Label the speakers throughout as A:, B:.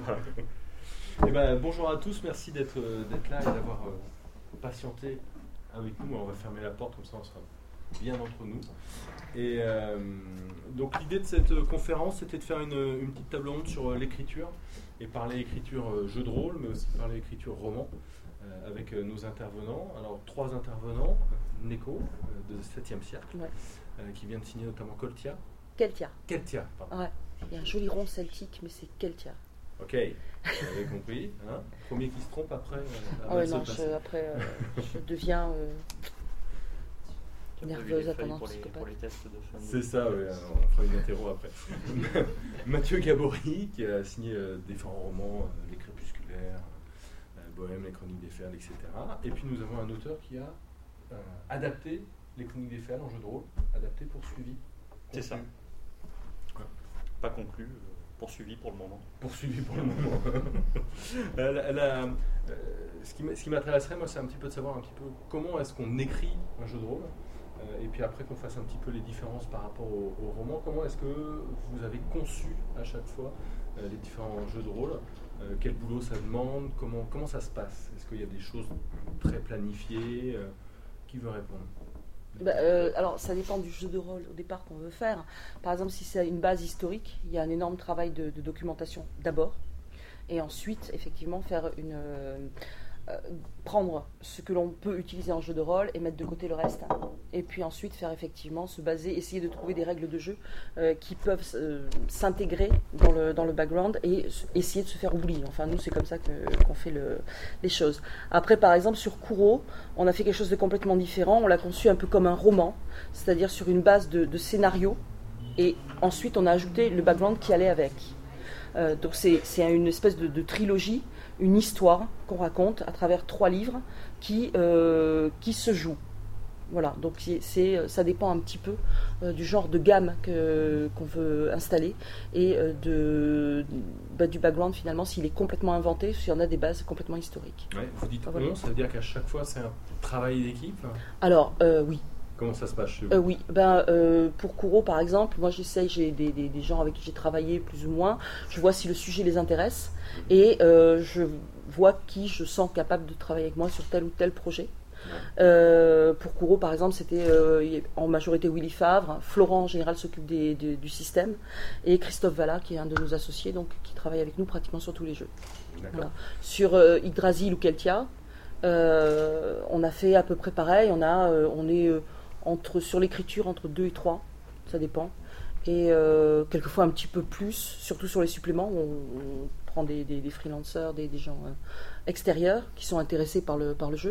A: Voilà. Eh ben, bonjour à tous, merci d'être là et d'avoir patienté avec nous. On va fermer la porte, comme ça on sera bien entre nous. Et donc l'idée de cette conférence, c'était de faire une petite table ronde sur l'écriture, et parler écriture jeu de rôle, mais aussi parler écriture roman, avec nos intervenants. Alors 3 intervenants, Neko, de 7e siècle,
B: ouais.
A: Qui vient de signer notamment Keltia.
B: Keltia,
A: pardon.
B: ouais. Il y a un joli rond celtique, mais c'est Keltia.
A: Ok, vous avez compris. Hein, premier qui se trompe après.
B: Non, je deviens nerveuse, attendant
C: pour les tests de fin.
A: C'est ça, oui, on fera une interro après. Mathieu Gabory, qui a signé différents romans, Les Crépusculaires, Bohème, Les Chroniques des Fers, etc. Et puis nous avons un auteur qui a adapté Les Chroniques des Fers en jeu de rôle, adapté, poursuivi.
C: C'est ça.
A: Ouais.
C: Pas conclu. Poursuivi pour le moment.
A: Poursuivi pour le moment. Ce qui m'intéresserait, moi, c'est un petit peu de savoir un petit peu comment est-ce qu'on écrit un jeu de rôle, et puis après qu'on fasse un petit peu les différences par rapport au roman. Comment est-ce que vous avez conçu à chaque fois les différents jeux de rôle, quel boulot ça demande, comment ça se passe? Est-ce qu'il y a des choses très planifiées? Qui veut répondre?
B: Alors, ça dépend du jeu de rôle au départ qu'on veut faire. Par exemple, si c'est une base historique, il y a un énorme travail de documentation d'abord, et ensuite, effectivement, faire prendre ce que l'on peut utiliser en jeu de rôle et mettre de côté le reste. Et puis ensuite, faire effectivement se baser, essayer de trouver des règles de jeu qui peuvent s'intégrer dans le background et essayer de se faire oublier. Enfin, nous, c'est comme ça qu'on fait les choses. Après, par exemple, sur Kourou, on a fait quelque chose de complètement différent. On l'a conçu un peu comme un roman, c'est-à-dire sur une base de scénario. Et ensuite, on a ajouté le background qui allait avec. Donc, c'est une espèce de trilogie, une histoire qu'on raconte à travers 3 livres qui se jouent. Voilà, donc ça dépend un petit peu du genre de gamme qu'on veut installer et du background finalement, s'il est complètement inventé, s'il y en a des bases complètement historiques.
A: Ouais, vous dites voilà. Ça veut dire qu'à chaque fois c'est un travail d'équipe?
B: Alors, oui.
A: Comment ça se passe chez vous?
B: Oui, pour Kourou par exemple, moi j'ai des gens avec qui j'ai travaillé plus ou moins, je vois si le sujet les intéresse et je vois qui je sens capable de travailler avec moi sur tel ou tel projet. Pour Kourou par exemple, c'était en majorité Willy Favre, Florent en général s'occupe du système, et Christophe Valla qui est un de nos associés, donc qui travaille avec nous pratiquement sur tous les jeux. Voilà. Sur Yggdrasil ou Keltia, on a fait à peu près pareil, on est sur l'écriture entre 2 et 3, ça dépend, et quelquefois un petit peu plus, surtout sur les suppléments où on prend des freelancers, des gens extérieurs qui sont intéressés par le jeu,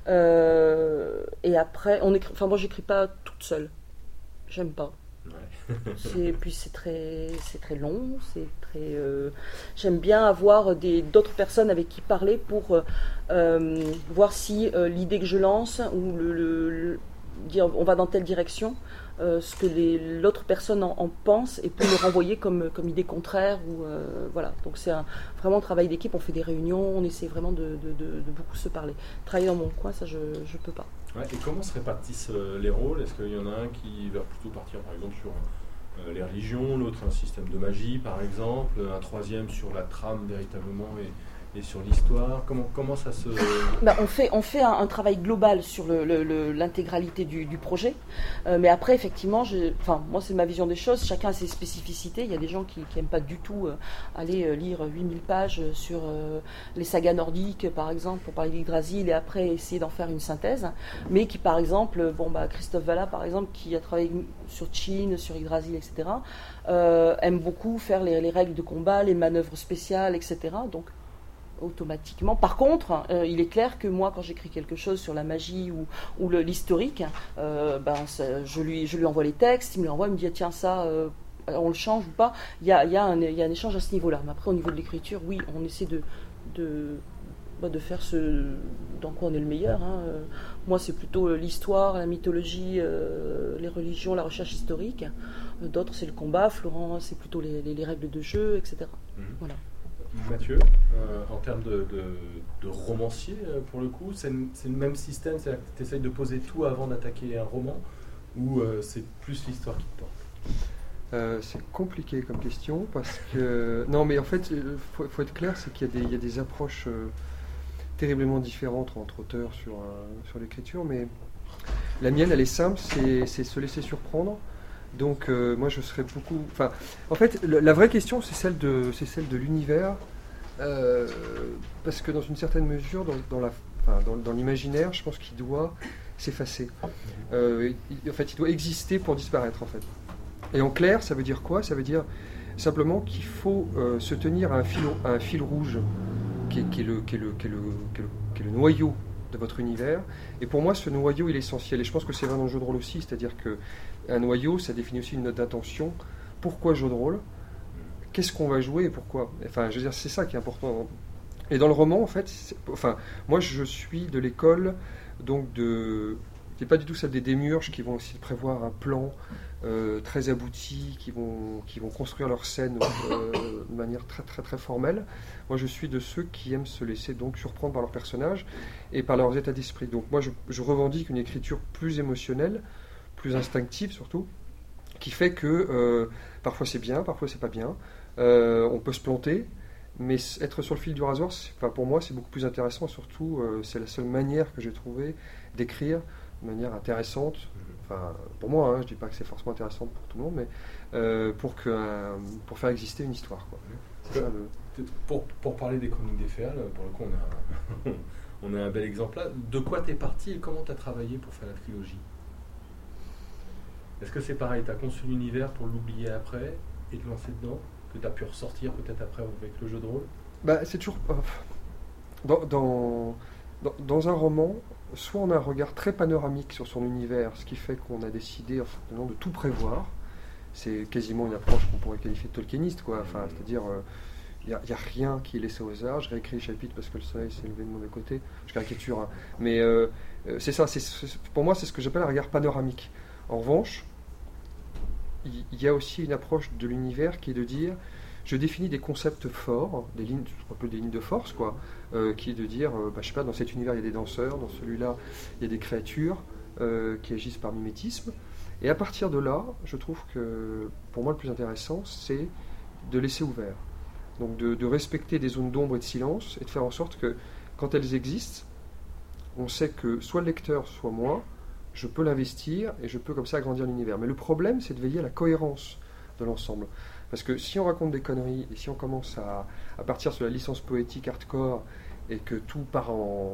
B: et après moi j'écris pas toute seule, j'aime pas. Ouais. Puis c'est très long, j'aime bien avoir d'autres personnes avec qui parler pour voir si l'idée que je lance ou dire on va dans telle direction, ce que l'autre personne en pense et peut me renvoyer comme idée contraire, ou voilà. Donc c'est vraiment un travail d'équipe, on fait des réunions, on essaie vraiment de beaucoup se parler. Travailler dans mon coin, ça je peux pas.
A: Ouais, et comment se répartissent les rôles? Est-ce qu'il y en a un qui va plutôt partir par exemple sur les religions, l'autre un système de magie par exemple, un troisième sur la trame véritablement et sur l'histoire? Comment ça se...
B: On fait un travail global sur l'intégralité du projet, mais après effectivement, moi c'est ma vision des choses, chacun a ses spécificités. Il y a des gens qui n'aiment pas du tout aller lire 8000 pages sur les sagas nordiques par exemple pour parler d'Yggdrasil et après essayer d'en faire une synthèse, mais qui par exemple, Christophe Valla par exemple qui a travaillé sur Chine, sur Yggdrasil, etc., aime beaucoup faire les règles de combat, les manœuvres spéciales, etc. Donc automatiquement. Par contre, il est clair que moi, quand j'écris quelque chose sur la magie ou l'historique, je lui envoie les textes, il me les envoie, il me dit tiens ça, on le change ou pas. Il y a un échange à ce niveau-là. Mais après, au niveau de l'écriture, oui, on essaie de faire ce dans quoi on est le meilleur. Moi, c'est plutôt l'histoire, la mythologie, les religions, la recherche historique. D'autres, c'est le combat. Florent, c'est plutôt les règles de jeu, etc. Voilà.
A: Mathieu, en termes de romancier, pour le coup, c'est le même système, c'est-à-dire que tu essayes de poser tout avant d'attaquer un roman, ou c'est plus l'histoire qui te porte?
D: C'est compliqué comme question parce que... Non, mais en fait, il faut être clair, c'est qu'il y a des approches terriblement différentes entre auteurs sur l'écriture, mais la mienne, elle est simple, c'est se laisser surprendre. Donc, moi, je serais beaucoup... Enfin, en fait, la vraie question, c'est celle de l'univers, parce que dans une certaine mesure, dans l'imaginaire, je pense qu'il doit s'effacer. En fait, il doit exister pour disparaître, en fait. Et en clair, ça veut dire quoi? Ça veut dire simplement qu'il faut se tenir à un fil rouge qui est le noyau de votre univers. Et pour moi, ce noyau, il est essentiel. Et je pense que c'est vrai dans le jeu de rôle aussi. C'est-à-dire qu'un noyau, ça définit aussi une note d'intention. Pourquoi jeu de rôle? Qu'est-ce qu'on va jouer et pourquoi? Enfin, je veux dire, c'est ça qui est important. Et dans le roman, en fait, moi, je suis de l'école, donc c'est pas du tout celle des démiurges qui vont aussi prévoir un plan très abouti, qui vont construire leur scène de manière très très très formelle. Moi, je suis de ceux qui aiment se laisser donc surprendre par leurs personnages et par leurs états d'esprit. Donc moi, je revendique une écriture plus émotionnelle, plus instinctive surtout, qui fait que parfois c'est bien, parfois c'est pas bien. On peut se planter, mais être sur le fil du rasoir, pour moi, c'est beaucoup plus intéressant. Et surtout, c'est la seule manière que j'ai trouvé d'écrire de manière intéressante. Enfin, pour moi, je ne dis pas que c'est forcément intéressant pour tout le monde, mais pour faire exister une histoire, quoi. C'est ça,
A: pour parler des Chroniques des Féales, pour le coup, on a un bel exemple là. De quoi t'es parti et comment t'as travaillé pour faire la trilogie? Est-ce que c'est pareil, t'as conçu l'univers pour l'oublier après et te lancer dedans, que t'as pu ressortir peut-être après avec le jeu de rôle?
D: C'est toujours... Dans un roman, soit on a un regard très panoramique sur son univers, ce qui fait qu'on a décidé de tout prévoir. C'est quasiment une approche qu'on pourrait qualifier de tolkieniste, quoi. Enfin, c'est-à-dire, il n'y a rien qui est laissé au hasard. Je réécris les chapitres parce que le soleil s'est levé de mauvais côté. Je caricature, hein. Mais c'est ça. Pour moi, c'est ce que j'appelle un regard panoramique. En revanche, il y a aussi une approche de l'univers qui est de dire... Je définis des concepts forts, un peu des lignes de force, quoi, qui est de dire, je sais pas, dans cet univers il y a des danseurs, dans celui-là il y a des créatures qui agissent par mimétisme. Et à partir de là, je trouve que pour moi le plus intéressant, c'est de laisser ouvert. Donc de respecter des zones d'ombre et de silence et de faire en sorte que quand elles existent, on sait que soit le lecteur, soit moi, je peux l'investir et je peux comme ça agrandir l'univers. Mais le problème, c'est de veiller à la cohérence de l'ensemble. Parce que si on raconte des conneries et si on commence à partir sur la licence poétique hardcore et que tout part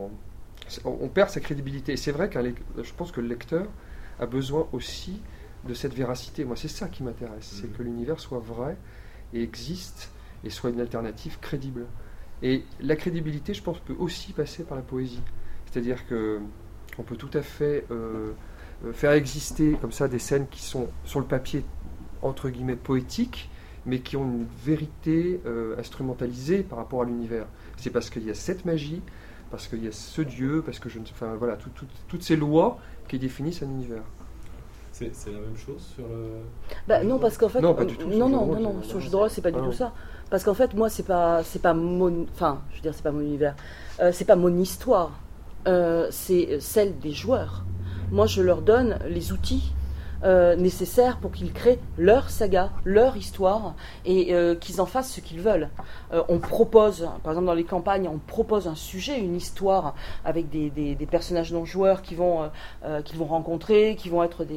D: on perd sa crédibilité. Et c'est vrai je pense que le lecteur a besoin aussi de cette véracité. Moi, c'est ça qui m'intéresse. C'est que l'univers soit vrai et existe et soit une alternative crédible. Et la crédibilité, je pense, peut aussi passer par la poésie. C'est-à-dire qu'on peut tout à fait faire exister comme ça des scènes qui sont sur le papier entre guillemets poétiques, mais qui ont une vérité instrumentalisée par rapport à l'univers. C'est parce qu'il y a cette magie, parce qu'il y a ce Dieu, parce que voilà, toutes ces lois qui définissent un univers.
A: C'est la même chose sur le...
B: non, parce qu'en fait...
D: Non, pas du tout.
B: Non, sur le jeu de rôle, c'est pas du tout ça. Parce qu'en fait, moi, c'est pas mon... Enfin, je veux dire, c'est pas mon univers. C'est pas mon histoire. C'est celle des joueurs. Moi, je leur donne les outils nécessaires pour qu'ils créent leur saga, leur histoire et qu'ils en fassent ce qu'ils veulent. On propose, par exemple dans les campagnes, on propose un sujet, une histoire avec des personnages non joueurs qu'ils vont rencontrer, qui vont être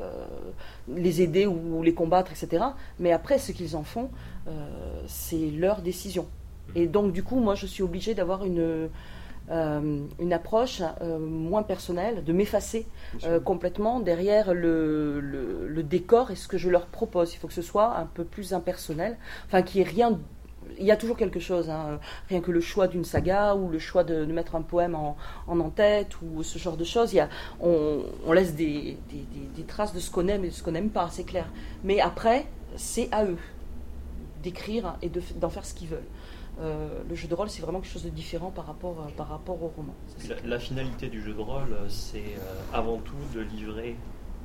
B: les aider ou les combattre, etc. Mais après, ce qu'ils en font, c'est leur décision. Et donc du coup, moi je suis obligée d'avoir une approche moins personnelle, de m'effacer complètement derrière le décor et ce que je leur propose. Il faut que ce soit un peu plus impersonnel, enfin qu'il n'y ait rien. Il y a toujours quelque chose, hein, rien que le choix d'une saga ou le choix de mettre un poème en en-tête ou ce genre de choses. On laisse des traces de ce qu'on aime et de ce qu'on n'aime pas, c'est clair. Mais après, c'est à eux d'écrire et d'en faire ce qu'ils veulent. Le jeu de rôle, c'est vraiment quelque chose de différent par rapport au roman.
C: La finalité du jeu de rôle, c'est avant tout de livrer,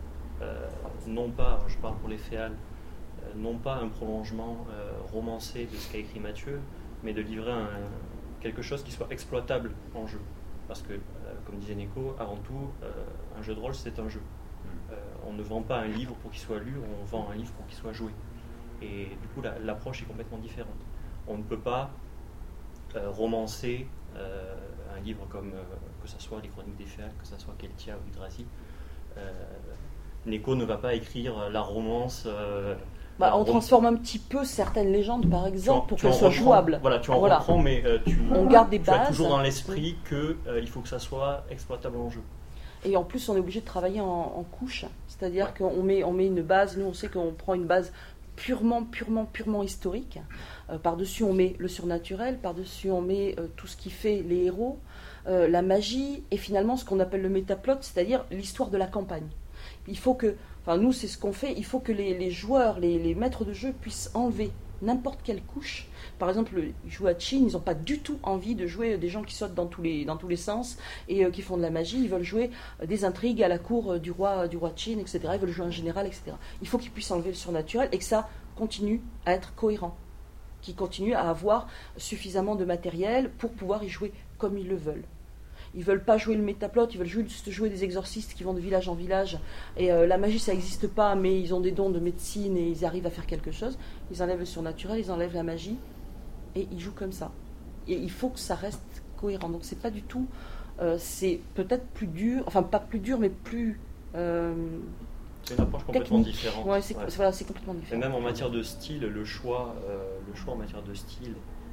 C: non pas, je parle pour les Féales, non pas un prolongement romancé de ce qu'a écrit Mathieu, mais de livrer quelque chose qui soit exploitable en jeu. Parce que, comme disait Nico, avant tout, un jeu de rôle, c'est un jeu. On ne vend pas un livre pour qu'il soit lu, on vend un livre pour qu'il soit joué. Et du coup, l'approche est complètement différente. On ne peut pas romancer un livre comme que ce soit les Chroniques des Féales, que ce soit Keltia ou Yggdrasil. Neko ne va pas écrire la romance.
B: On transforme un petit peu certaines légendes, par exemple, pour qu'elles soient jouables.
C: Voilà, tu en reprends, mais
B: on garde des
C: tu
B: bases.
C: as toujours dans l'esprit qu'il faut que ça soit exploitable en jeu.
B: Et en plus, on est obligé de travailler en couches. C'est-à-dire qu'on met une base, nous on sait qu'on prend une base purement historique. Par-dessus, on met le surnaturel, par-dessus, on met tout ce qui fait les héros, la magie, et finalement ce qu'on appelle le métaplot, c'est-à-dire l'histoire de la campagne. Il faut que, nous c'est ce qu'on fait, il faut que les joueurs, les maîtres de jeu puissent enlever n'importe quelle couche. Par exemple, ils jouent à Chine, ils n'ont pas du tout envie de jouer des gens qui sautent dans tous les sens et qui font de la magie. Ils veulent jouer des intrigues à la cour du roi Qin, etc. Ils veulent jouer un général, etc. Il faut qu'ils puissent enlever le surnaturel et que ça continue à être cohérent, qu'ils continuent à avoir suffisamment de matériel pour pouvoir y jouer comme ils le veulent. Ils ne veulent pas jouer le métaplot, ils veulent juste jouer des exorcistes qui vont de village en village. Et la magie, ça n'existe pas, mais ils ont des dons de médecine et ils arrivent à faire quelque chose. Ils enlèvent le surnaturel, ils enlèvent la magie, et ils jouent comme ça. Et il faut que ça reste cohérent. Donc c'est pas du tout... c'est peut-être plus dur, enfin pas plus dur, mais plus...
C: c'est une approche complètement différente.
B: Ouais, c'est complètement différent.
C: Et même en matière de style, le choix en matière de style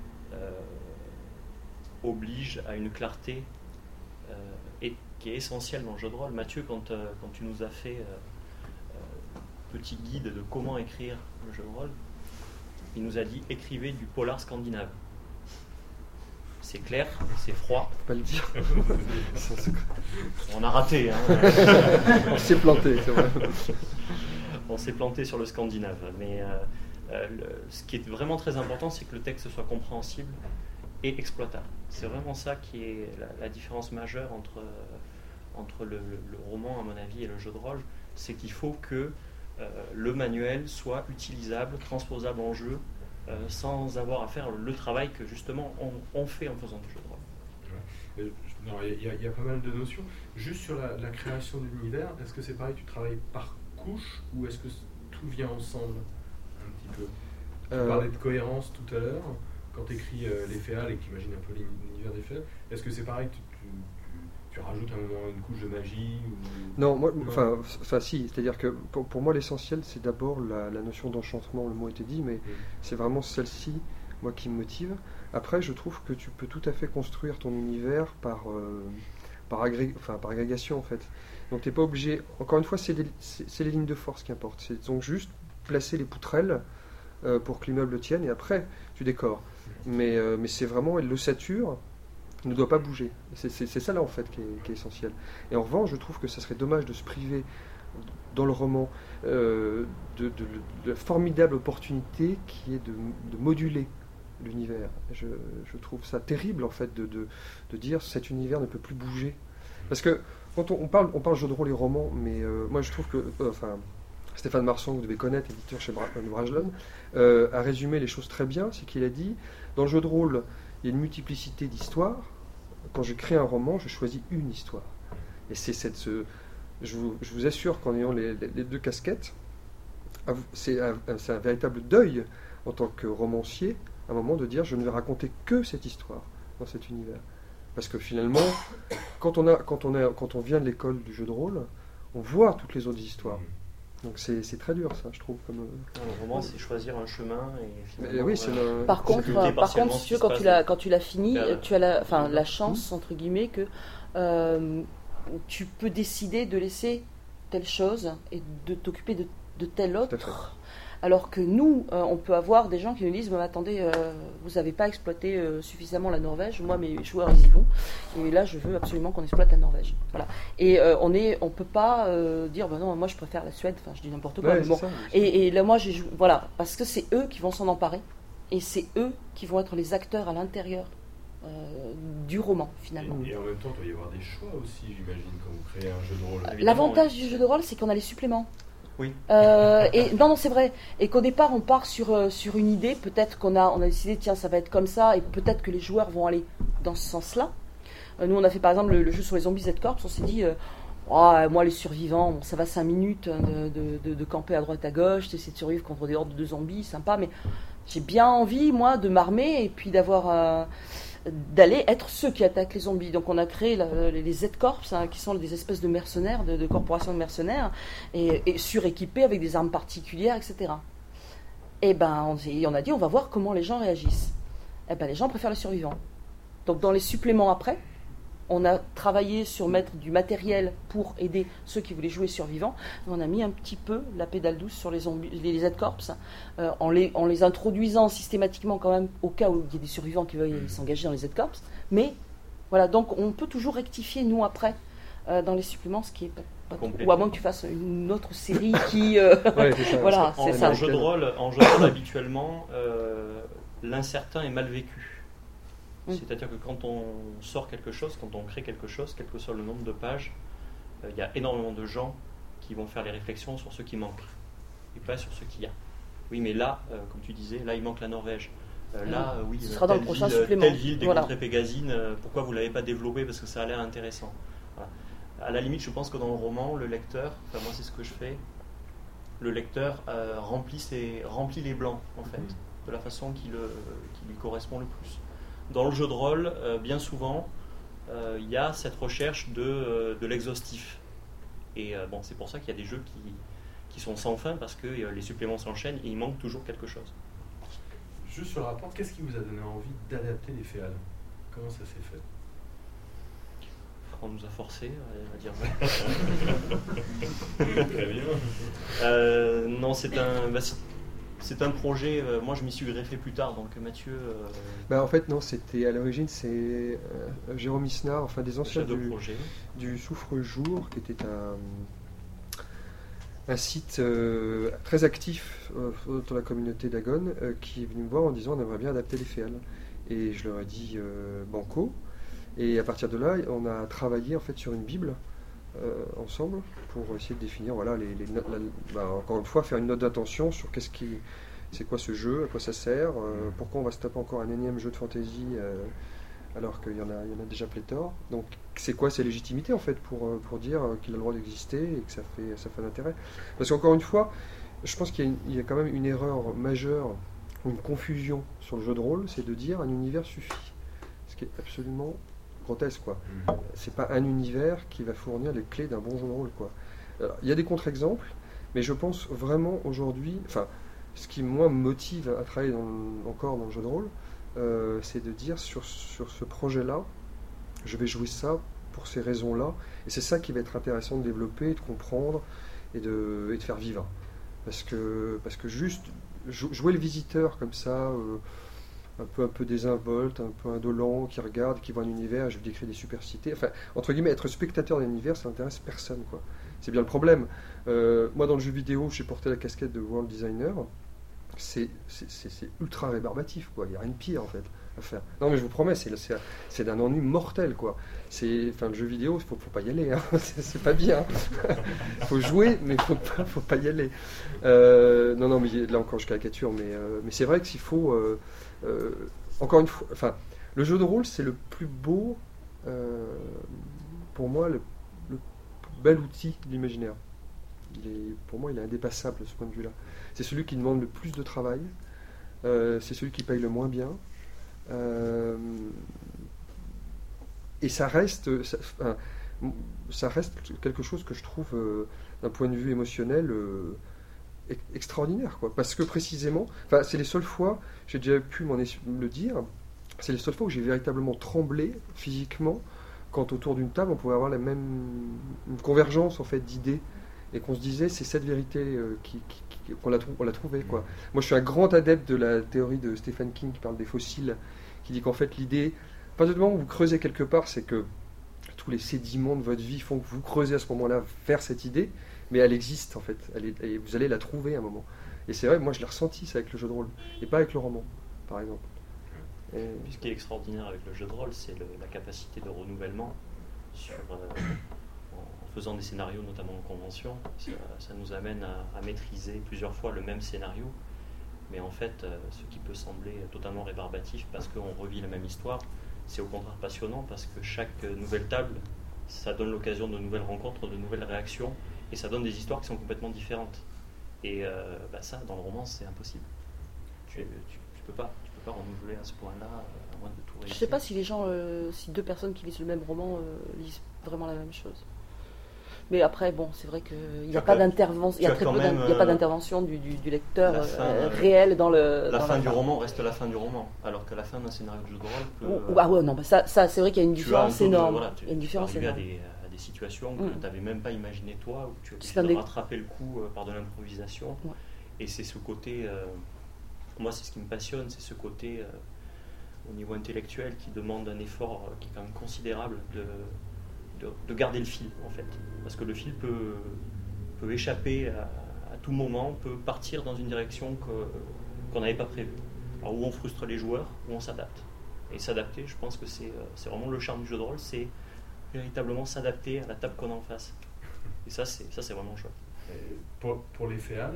C: oblige à une clarté qui est essentielle dans le jeu de rôle. Mathieu, quand tu nous as fait petit guide de comment écrire le jeu de rôle, il nous a dit écrivez du polar scandinave. C'est clair, c'est froid.
D: Faut pas le dire.
C: On a raté. Hein.
D: On s'est planté, c'est vrai.
C: On s'est planté sur le scandinave. Mais ce qui est vraiment très important, c'est que le texte soit compréhensible et exploitable. C'est vraiment ça qui est la différence majeure entre le roman, à mon avis, et le jeu de rôle. C'est qu'il faut que le manuel soit utilisable, transposable en jeu, sans avoir à faire le travail que justement on fait en faisant du jeu de rôle.
A: Il y a pas mal de notions. Juste sur la création d'univers, est-ce que c'est pareil, tu travailles par couche ou est-ce que tout vient ensemble un petit peu? Tu parlais de cohérence tout à l'heure, quand tu écris les Féales et que tu imagines un peu l'univers des Féales. Est-ce que c'est pareil, tu rajoutes à un moment une couche de magie ou...
D: Non, moi, enfin si, c'est-à-dire que pour moi l'essentiel c'est d'abord la notion d'enchantement, le mot était dit, mais c'est vraiment celle-ci, moi, qui me motive. Après, je trouve que tu peux tout à fait construire ton univers par agrégation en fait. Donc tu n'es pas obligé, encore une fois, c'est les lignes de force qui importent, c'est donc juste placer les poutrelles pour que l'immeuble tienne et après tu décores. Mais c'est vraiment l'ossature ne doit pas bouger. C'est ça là en fait qui est essentiel. Et en revanche, je trouve que ça serait dommage de se priver dans le roman de la formidable opportunité qui est de moduler l'univers. Je trouve ça terrible en fait de dire cet univers ne peut plus bouger. Parce que quand on parle jeu de rôle et roman, mais moi je trouve que Stéphane Marsan, que vous devez connaître, éditeur chez Brajlon, a résumé les choses très bien. C'est qu'il a dit, dans le jeu de rôle, il y a une multiplicité d'histoires. Quand je crée un roman, je choisis une histoire. Et c'est je vous assure qu'en ayant les deux casquettes, c'est un véritable deuil en tant que romancier, à un moment de dire je ne vais raconter que cette histoire dans cet univers. Parce que finalement, quand on vient de l'école du jeu de rôle, on voit toutes les autres histoires. Donc c'est très dur ça, je trouve. Le
C: roman, c'est choisir un chemin et finalement,
D: oui,
B: Par contre, si quand tu l'as fini, tu as la chance entre guillemets que tu peux décider de laisser telle chose et de t'occuper de telle autre. Alors que nous, on peut avoir des gens qui nous disent attendez, vous n'avez pas exploité suffisamment la Norvège, moi mes joueurs ils y vont, et là je veux absolument qu'on exploite la Norvège. Voilà. Et on peut pas dire non, moi je préfère la Suède, je dis n'importe quoi.
D: Ouais,
B: mais bon.
D: ça,
B: et là moi voilà, parce que c'est eux qui vont s'en emparer, et c'est eux qui vont être les acteurs à l'intérieur du roman finalement.
A: Et en même temps, il doit y avoir des choix aussi, j'imagine, quand vous créez un jeu de rôle.
B: L'avantage du jeu de rôle, c'est qu'on a les suppléments.
C: Oui.
B: Et non, c'est vrai. Et qu'au départ, on part sur une idée. Peut-être qu'on a décidé, tiens, ça va être comme ça, et peut-être que les joueurs vont aller dans ce sens-là. Nous, on a fait par exemple le jeu sur les zombies Z-Corps. On s'est dit, Oh, moi, les survivants, bon, ça va 5 minutes hein, de camper à droite à gauche, d'essayer de survivre contre des hordes de zombies, sympa, mais j'ai bien envie, moi, de m'armer et puis d'aller être ceux qui attaquent les zombies. Donc on a créé les Z-Corps, hein, qui sont des espèces de mercenaires, de corporations de mercenaires, et suréquipés avec des armes particulières, etc. Et ben on a dit, on va voir comment les gens réagissent. Et ben les gens préfèrent les survivants. Donc dans les suppléments après, on a travaillé sur mettre du matériel pour aider ceux qui voulaient jouer survivants. On a mis un petit peu la pédale douce sur les zombies, les Z-Corps, en les introduisant systématiquement quand même au cas où il y a des survivants qui veuillent s'engager dans les Z-Corps. Mais voilà, donc on peut toujours rectifier nous après dans les suppléments, ce qui est pas trop, ou à moins que tu fasses une autre série qui
D: Ouais, c'est ça.
B: voilà, c'est ça.
C: En jeu de rôle habituellement, l'incertain est mal vécu. C'est-à-dire que quand on sort quelque chose, quand on crée quelque chose, quel que soit le nombre de pages, il y a énormément de gens qui vont faire les réflexions sur ce qui manque et pas sur ce qu'il y a. Oui, mais là, comme tu disais, là il manque la Norvège. Là, oui,
B: ce sera dans le prochain supplément.
C: Telle ville des
B: Voilà.
C: contrées Pégazines, pourquoi vous ne l'avez pas développée? Parce que ça a l'air intéressant. Voilà. À la limite, je pense que dans le roman, le lecteur, enfin moi c'est ce que je fais, le lecteur remplit les blancs en fait, de la façon qui lui correspond le plus. Dans le jeu de rôle, bien souvent, il y a cette recherche de l'exhaustif. Et bon, c'est pour ça qu'il y a des jeux qui sont sans fin, parce que les suppléments s'enchaînent et il manque toujours quelque chose.
A: Juste sur le rapport, qu'est-ce qui vous a donné envie d'adapter les féales? Comment ça s'est fait?
C: On nous a forcés à dire
A: Très bien.
C: non, c'est un projet, moi je m'y suis greffé plus tard, donc Mathieu,
D: En fait, non, c'était à l'origine, c'est Jérôme Isnard, enfin des anciens
C: chef de projet.
D: du Souffre-Jour, qui était un site très actif dans la communauté d'Agone, qui est venu me voir en disant on aimerait bien adapter les féales. Et je leur ai dit banco. Et à partir de là, on a travaillé en fait sur une Bible ensemble pour essayer de définir, voilà, encore une fois, faire une note d'intention sur c'est quoi ce jeu, à quoi ça sert, pourquoi on va se taper encore un énième jeu de fantasy alors qu'il y en a déjà pléthore. Donc c'est quoi ses légitimités en fait pour dire qu'il a le droit d'exister et que ça fait un intérêt. Parce qu'encore une fois, je pense qu'il y a quand même une erreur majeure ou une confusion sur le jeu de rôle, c'est de dire un univers suffit. Ce qui est absolument grotesque, quoi. C'est pas un univers qui va fournir les clés d'un bon jeu de rôle, quoi. Alors, il y a des contre-exemples, mais je pense vraiment aujourd'hui, enfin, ce qui moi me motive à travailler encore dans le jeu de rôle, c'est de dire sur ce projet-là, je vais jouer ça pour ces raisons-là, et c'est ça qui va être intéressant de développer, de comprendre et de faire vivre. Parce que juste jouer le visiteur comme ça, un peu désinvolte, un peu indolent, qui regarde, qui voit un univers, je lui décris des super cités. Enfin, entre guillemets, être spectateur d'un univers, ça n'intéresse personne, quoi. C'est bien le problème. Moi, dans le jeu vidéo, j'ai porté la casquette de world designer. C'est ultra rébarbatif, quoi. Il n'y a rien de pire, en fait, à faire. Non, mais je vous promets, c'est d'un ennui mortel, quoi. Le jeu vidéo, il faut pas y aller, hein. C'est pas bien. Il faut jouer, mais faut pas y aller. Non, mais là encore, je caricature, mais c'est vrai que s'il faut... encore une fois, enfin, le jeu de rôle, c'est le plus beau, pour moi, le bel outil de l'imaginaire. Pour moi, il est indépassable de ce point de vue-là. C'est celui qui demande le plus de travail, c'est celui qui paye le moins bien, et ça reste quelque chose que je trouve, d'un point de vue émotionnel, extraordinaire, quoi. Parce que précisément, c'est les seules fois, j'ai déjà pu le dire, c'est les seules fois où j'ai véritablement tremblé physiquement quand autour d'une table on pouvait avoir une convergence en fait d'idées et qu'on se disait c'est cette vérité qu'on l'a trouvée, quoi. Moi je suis un grand adepte de la théorie de Stephen King qui parle des fossiles, qui dit qu'en fait l'idée, à partir du moment où vous creusez quelque part, c'est que tous les sédiments de votre vie font que vous creusez à ce moment-là vers cette idée, mais elle existe en fait, et vous allez la trouver à un moment. Et c'est vrai, moi je l'ai ressenti ça avec le jeu de rôle, et pas avec le roman, par exemple.
C: Puis ce qui est extraordinaire avec le jeu de rôle, c'est la capacité de renouvellement en faisant des scénarios, notamment en convention. Ça nous amène à maîtriser plusieurs fois le même scénario, mais en fait, ce qui peut sembler totalement rébarbatif parce qu'on revit la même histoire, c'est au contraire passionnant parce que chaque nouvelle table ça donne l'occasion de nouvelles rencontres, de nouvelles réactions, et ça donne des histoires qui sont complètement différentes. Et ça, dans le roman, c'est impossible. Tu peux pas renouveler à ce point-là, à moins de tout réussir.
B: Je sais pas si les gens, si deux personnes qui lisent le même roman lisent vraiment la même chose. Mais après, bon, c'est vrai qu'il n'y a pas d'intervention, il y a très peu il y a pas d'intervention du lecteur réel dans le.
C: La fin du roman reste la fin du roman, alors que la fin d'un scénario de jeu de rôle peut.
B: Ah ouais, non, ça c'est vrai qu'il y a une différence énorme. Il y a une différence énorme.
C: À des situations que tu n'avais même pas imaginé toi, où tu as
B: obligé
C: de rattraper le coup par de l'improvisation. Ouais. Et c'est ce côté, moi c'est ce qui me passionne, c'est ce côté au niveau intellectuel qui demande un effort qui est quand même considérable de garder le fil en fait. Parce que le fil peut échapper à tout moment, peut partir dans une direction qu'on n'avait pas prévue. Alors où on frustre les joueurs, où on s'adapte. Et s'adapter, je pense que c'est vraiment le charme du jeu de rôle, c'est véritablement s'adapter à la table qu'on a en face. Et ça c'est vraiment chouette.
A: Pour les féales,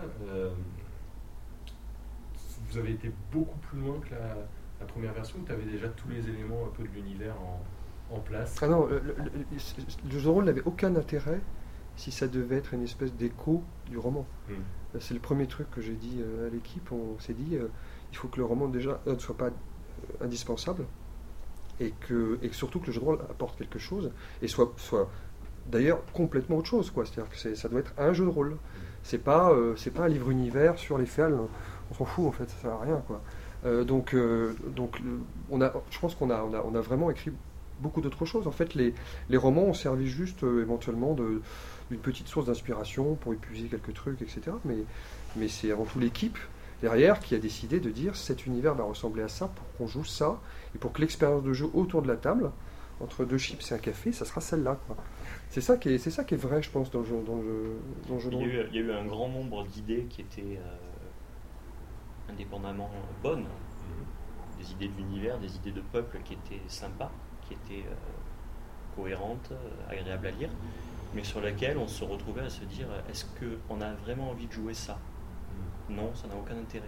A: vous avez été beaucoup plus loin que la première version, où tu avais déjà tous les éléments un peu de l'univers en place.
D: Ah non, le jeu de rôle n'avait aucun intérêt si ça devait être une espèce d'écho du roman. C'est le premier truc que j'ai dit à l'équipe. On s'est dit, il faut que le roman déjà ne soit pas indispensable et que surtout que le jeu de rôle apporte quelque chose et soit d'ailleurs complètement autre chose, quoi. C'est-à-dire que ça doit être un jeu de rôle. C'est pas un livre univers sur les féales. On s'en fout en fait, ça sert à rien, quoi. Donc, je pense qu'on a vraiment écrit beaucoup d'autres choses. En fait, les romans ont servi juste éventuellement d'une petite source d'inspiration pour épuiser quelques trucs, etc. Mais c'est avant tout l'équipe derrière qui a décidé de dire cet univers va ressembler à ça pour qu'on joue ça et pour que l'expérience de jeu autour de la table, entre 2 chips et un café, ça sera celle-là, quoi. C'est ça qui est vrai, je pense, dans le jeu de rôle.
C: Il y a eu un grand nombre d'idées qui étaient indépendamment bonnes, des idées de l'univers, des idées de peuple qui étaient sympas, qui étaient cohérentes, agréables à lire, mais sur lesquelles on se retrouvait à se dire est-ce qu'on a vraiment envie de jouer ça ? Non, ça n'a aucun intérêt.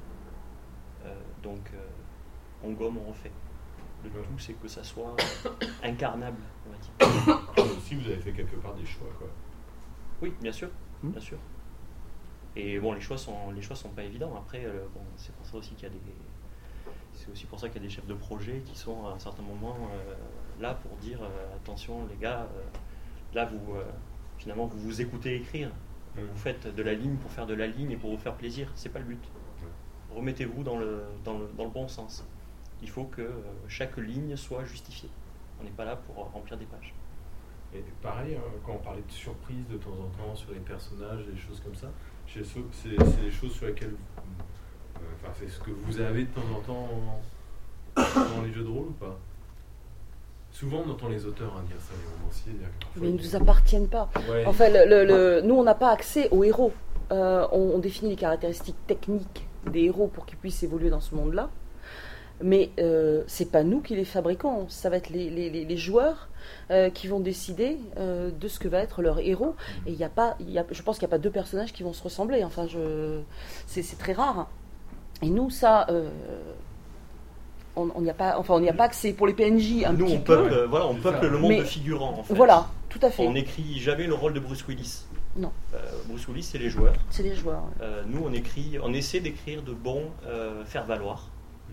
C: Donc on gomme, on refait. Le tout, c'est que ça soit incarnable, on va dire.
A: Aussi, vous avez fait quelque part des choix, quoi.
C: Oui, bien sûr, bien sûr. Et bon, les choix sont pas évidents. Après, c'est pour ça aussi qu'il y a c'est aussi pour ça qu'il y a des chefs de projet qui sont à un certain moment là pour dire attention les gars, là finalement vous vous écoutez écrire, vous faites de la ligne pour faire de la ligne et pour vous faire plaisir, c'est pas le but. Remettez-vous dans le bon sens. Il faut que chaque ligne soit justifiée. On n'est pas là pour remplir des pages.
A: Et pareil, quand on parlait de surprise de temps en temps sur les personnages et des choses comme ça, c'est des choses sur lesquelles c'est ce que vous avez de temps en temps dans les jeux de rôle ou pas ? Souvent on entend les auteurs dire ça, les romanciers dire que parfois,
B: mais ils ne nous appartiennent pas. Ouais. Enfin, nous on n'a pas accès aux héros. On définit les caractéristiques techniques des héros pour qu'ils puissent évoluer dans ce monde-là. Mais c'est pas nous qui les fabriquons, ça va être les joueurs qui vont décider de ce que va être leur héros. Et je pense qu'il n'y a pas 2 personnages qui vont se ressembler. Enfin, c'est très rare. Et nous, ça, on n'y a pas accès. Pour les PNJ, un
C: nous,
B: petit
C: peu. On peuple le monde de figurants, en fait.
B: Voilà, tout à fait.
C: On n'écrit jamais le rôle de Bruce Willis.
B: Non.
C: Bruce Willis, c'est les joueurs.
B: C'est les joueurs. Ouais.
C: Nous, on essaie d'écrire de bons faire-valoir.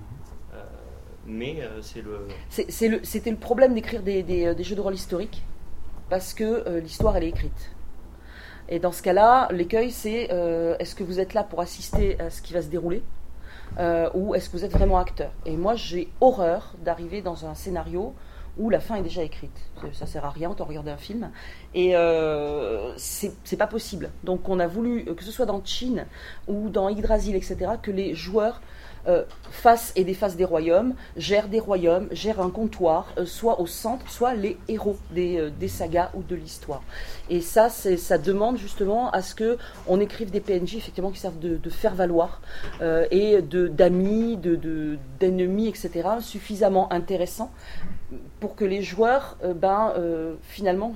C: Mais
B: c'était le problème d'écrire des jeux de rôle historiques, parce que l'histoire, elle est écrite. Et dans ce cas-là, l'écueil, c'est est-ce que vous êtes là pour assister à ce qui va se dérouler ou est-ce que vous êtes vraiment acteur ? Et moi, j'ai horreur d'arriver dans un scénario où la fin est déjà écrite. Ça sert à rien, autant regarder un film. Et c'est pas possible. Donc on a voulu, que ce soit dans Chine ou dans Yggdrasil, etc., que les joueurs fassent et défassent des royaumes, gèrent un comptoir, soit au centre, soit les héros des sagas ou de l'histoire. Et ça demande justement à ce qu'on écrive des PNJ effectivement qui servent de faire valoir et d'amis, d'ennemis, etc., suffisamment intéressants pour que les joueurs finalement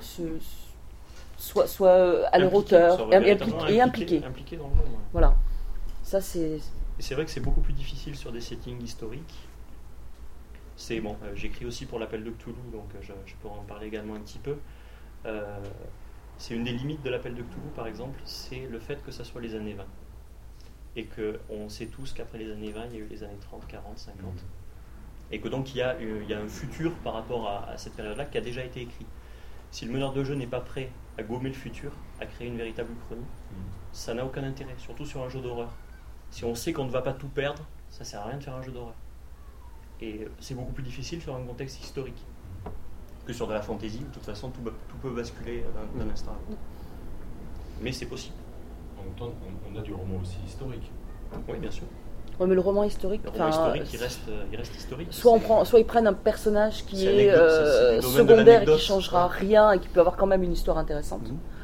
B: soient à leur hauteur et impliqués.
C: Impliqués dans le monde. Ouais.
B: Voilà. Ça, c'est...
C: Et c'est vrai que c'est beaucoup plus difficile sur des settings historiques. J'écris aussi pour l'appel de Cthulhu, donc je peux en parler également un petit peu. c'est une des limites de l'appel de Cthulhu, par exemple, c'est le fait que ça soit les années 20. Et qu'on sait tous qu'après les années 20, il y a eu les années 30, 40, 50. Et que donc il y a un futur par rapport à cette période-là qui a déjà été écrit. Si le meneur de jeu n'est pas prêt à gommer le futur, à créer une véritable uchronie, ça n'a aucun intérêt, surtout sur un jeu d'horreur. Si on sait qu'on ne va pas tout perdre, ça ne sert à rien de faire un jeu d'horreur. Et c'est beaucoup plus difficile sur un contexte historique que sur de la fantasy, où de toute façon tout peut basculer d'un instant à l'autre. Mais c'est possible.
A: En même temps, on a du roman aussi historique.
C: Oui, bien sûr.
B: Ouais, mais le roman historique,
C: Le roman historique, il reste historique.
B: Soit ils prennent un personnage qui
C: c'est
B: est
C: du domaine de
B: secondaire et
C: l'anecdote.
B: qui changera rien et qui peut avoir quand même une histoire intéressante.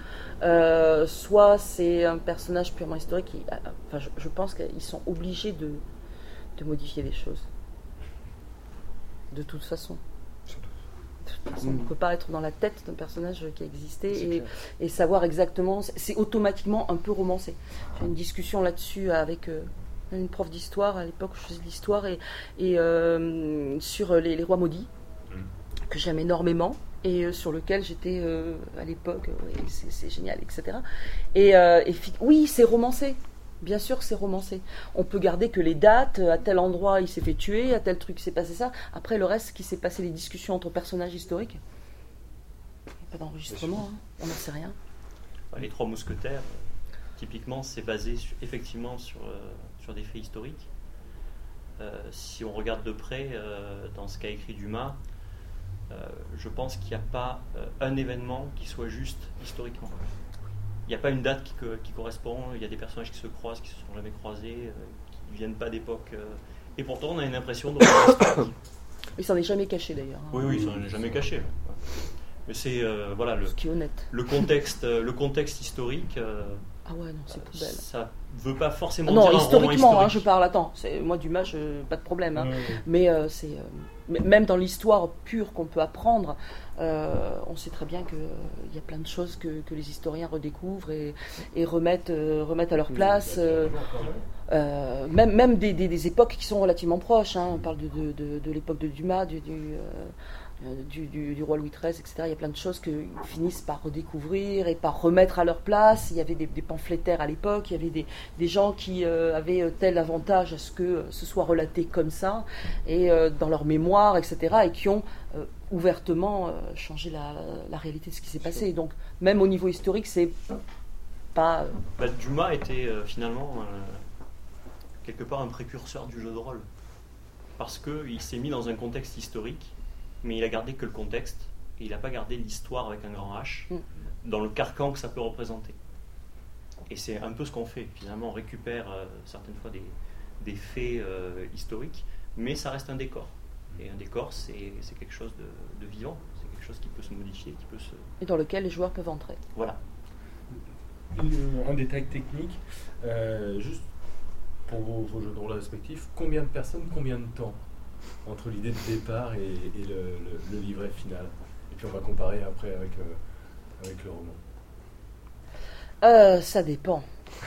B: Soit c'est un personnage purement historique. Je pense qu'ils sont obligés de modifier les choses. De toute façon. On ne peut pas être dans la tête d'un personnage qui a existé et savoir exactement. C'est automatiquement un peu romancé. J'ai une discussion là-dessus avec une prof d'histoire à l'époque où je faisais de l'histoire et sur les rois maudits que j'aime énormément et sur lequel j'étais à l'époque c'est génial, etc. Oui, c'est romancé. Bien sûr que c'est romancé. On peut garder que les dates, à tel endroit il s'est fait tuer, à tel truc s'est passé ça. Après le reste, ce qui s'est passé, les discussions entre personnages historiques, il n'y a pas d'enregistrement, on n'en sait rien.
C: Les Trois Mousquetaires, typiquement, c'est basé effectivement sur des faits historiques. Si on regarde de près dans ce qu'a écrit Dumas, je pense qu'il n'y a pas un événement qui soit juste historiquement. Il n'y a pas une date qui correspond, il y a des personnages qui se croisent, qui ne se sont jamais croisés, qui ne viennent pas d'époque. Et pourtant, on a une impression de roman historique.
B: Il s'en est jamais caché d'ailleurs.
C: Oui, ça n'en est jamais caché. Mais c'est
B: ce qui est honnête.
C: Le contexte historique.
B: Ah ouais, non, c'est poubelle.
C: Ça ne veut pas forcément
B: non,
C: dire un roman
B: historiquement,
C: historique.
B: Je parle, moi Dumas, pas de problème. Mais même dans l'histoire pure qu'on peut apprendre, on sait très bien qu'il y a plein de choses que les historiens redécouvrent et remettent à leur place. Même des époques qui sont relativement proches. On parle de l'époque de Dumas, du roi Louis XIII, etc. Il y a plein de choses qu'ils finissent par redécouvrir et par remettre à leur place. Il y avait des pamphlétaires à l'époque, il y avait des gens qui avaient tel avantage à ce que ce soit relaté comme ça, et dans leur mémoire, etc., et qui ont ouvertement changé la réalité de ce qui s'est passé. Donc, même au niveau historique, c'est pas...
C: Dumas était finalement quelque part un précurseur du jeu de rôle, parce qu'il s'est mis dans un contexte historique, mais il a gardé que le contexte, et il n'a pas gardé l'histoire avec un grand H, dans le carcan que ça peut représenter. Et c'est un peu ce qu'on fait. Finalement, on récupère certaines fois des faits historiques, mais ça reste un décor. Et un décor, c'est quelque chose de vivant, c'est quelque chose qui peut se modifier, qui peut se...
B: Et dans lequel les joueurs peuvent entrer.
C: Voilà.
A: Un détail technique, juste pour vos jeux de rôle respectifs, combien de personnes, combien de temps entre l'idée de départ et le livret final? Et puis on va comparer après avec le roman.
B: Ça dépend.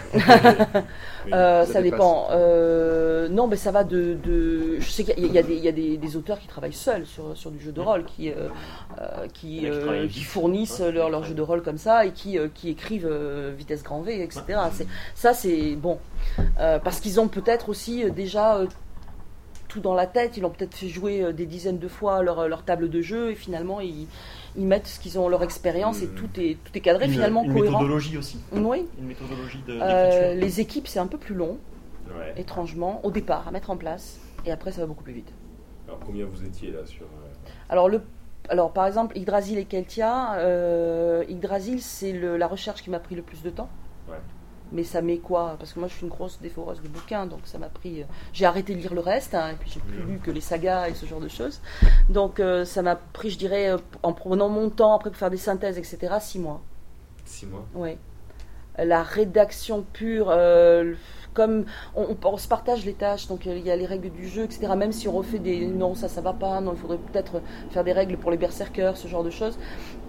B: Ça dépend. Non, mais ça va de. Je sais qu'il y a des auteurs qui travaillent seuls sur du jeu de rôle, qui fournissent leur jeu de rôle comme ça et qui écrivent vitesse grand V, etc. Ça, c'est bon. Parce qu'ils ont peut-être aussi déjà tout dans la tête, ils l'ont peut-être fait jouer des dizaines de fois leur table de jeu et finalement ils mettent ce qu'ils ont, leur expérience et tout est cadré, finalement cohérent.
C: Une méthodologie aussi.
B: Oui.
C: Une méthodologie d'écriture.
B: Les équipes, c'est un peu plus long, étrangement, au départ, à mettre en place, et après ça va beaucoup plus vite.
A: Alors combien vous étiez là sur...
B: Alors par exemple, Yggdrasil et Keltia, Yggdrasil c'est la recherche qui m'a pris le plus de temps.
A: Ouais.
B: Mais ça met quoi? Parce que moi je suis une grosse dévoreuse de bouquins, donc ça m'a pris... J'ai arrêté de lire le reste, et puis j'ai plus lu que les sagas et ce genre de choses. Donc ça m'a pris, je dirais, en prenant mon temps, après pour faire des synthèses, etc., 6 mois.
A: 6 mois?
B: Oui. La rédaction pure, comme on se partage les tâches, donc il y a les règles du jeu, etc. Même si on refait des... Non, ça va pas, non, il faudrait peut-être faire des règles pour les berserkers, ce genre de choses.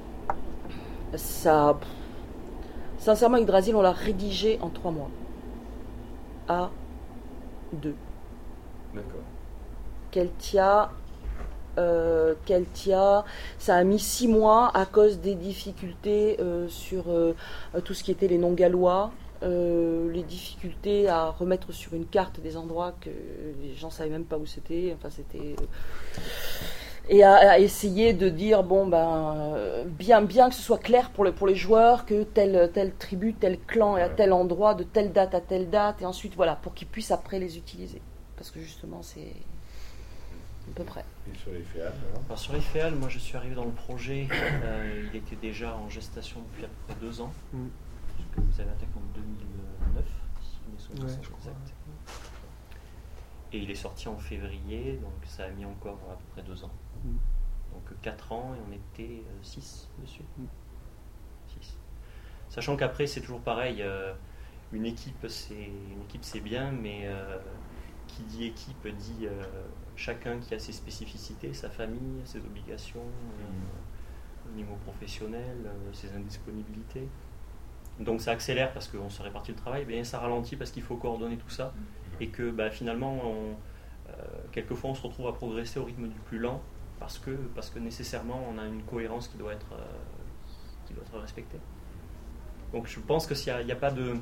B: Ça... Sincèrement, Yggdrasil, on l'a rédigé en 3 mois. À 2.
A: D'accord.
B: Keltia, Keltia, ça a mis 6 mois à cause des difficultés sur tout ce qui était les noms gallois. Les difficultés à remettre sur une carte des endroits que les gens savaient même pas où c'était. Enfin, c'était et à essayer de dire bien que ce soit clair pour les joueurs que telle tribu, tel clan est à tel endroit, de telle date à telle date, et ensuite voilà pour qu'ils puissent après les utiliser. Parce que justement c'est à peu près.
A: Et sur les féales
C: alors sur les féales, moi je suis arrivé dans le projet, il était déjà en gestation depuis à peu près 2 ans. Que vous avez attaqué en 2009, si mes souvenirs sont exacts. Et il est sorti en février, donc ça a mis encore à peu près 2 ans. Donc 4 ans et on était 6 dessus. 6. Sachant qu'après c'est toujours pareil, une équipe c'est bien, mais qui dit équipe dit chacun qui a ses spécificités, sa famille, ses obligations, au niveau professionnel, ses indisponibilités. Donc ça accélère parce qu'on se répartit le travail, mais ça ralentit parce qu'il faut coordonner tout ça et que finalement, quelquefois on se retrouve à progresser au rythme du plus lent parce que nécessairement on a une cohérence qui doit être respectée. Donc je pense que s'il n'y a pas de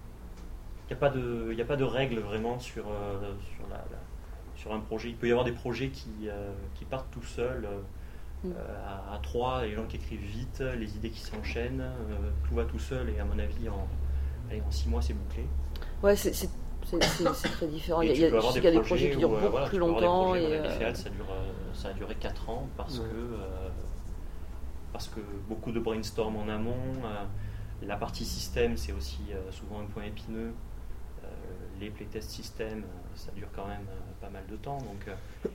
C: règles vraiment sur un projet. Il peut y avoir des projets qui partent tout seuls. À 3, les gens qui écrivent vite, les idées qui s'enchaînent, tout va tout seul et à mon avis en 6 mois c'est bouclé.
B: Ouais, c'est très différent.
C: Il
B: y a des projets qui durent beaucoup plus longtemps.
C: Et les FEAL, ça a duré 4 ans parce que beaucoup de brainstorm en amont. La partie système c'est aussi souvent un point épineux. Les playtest système ça dure quand même pas mal de temps, donc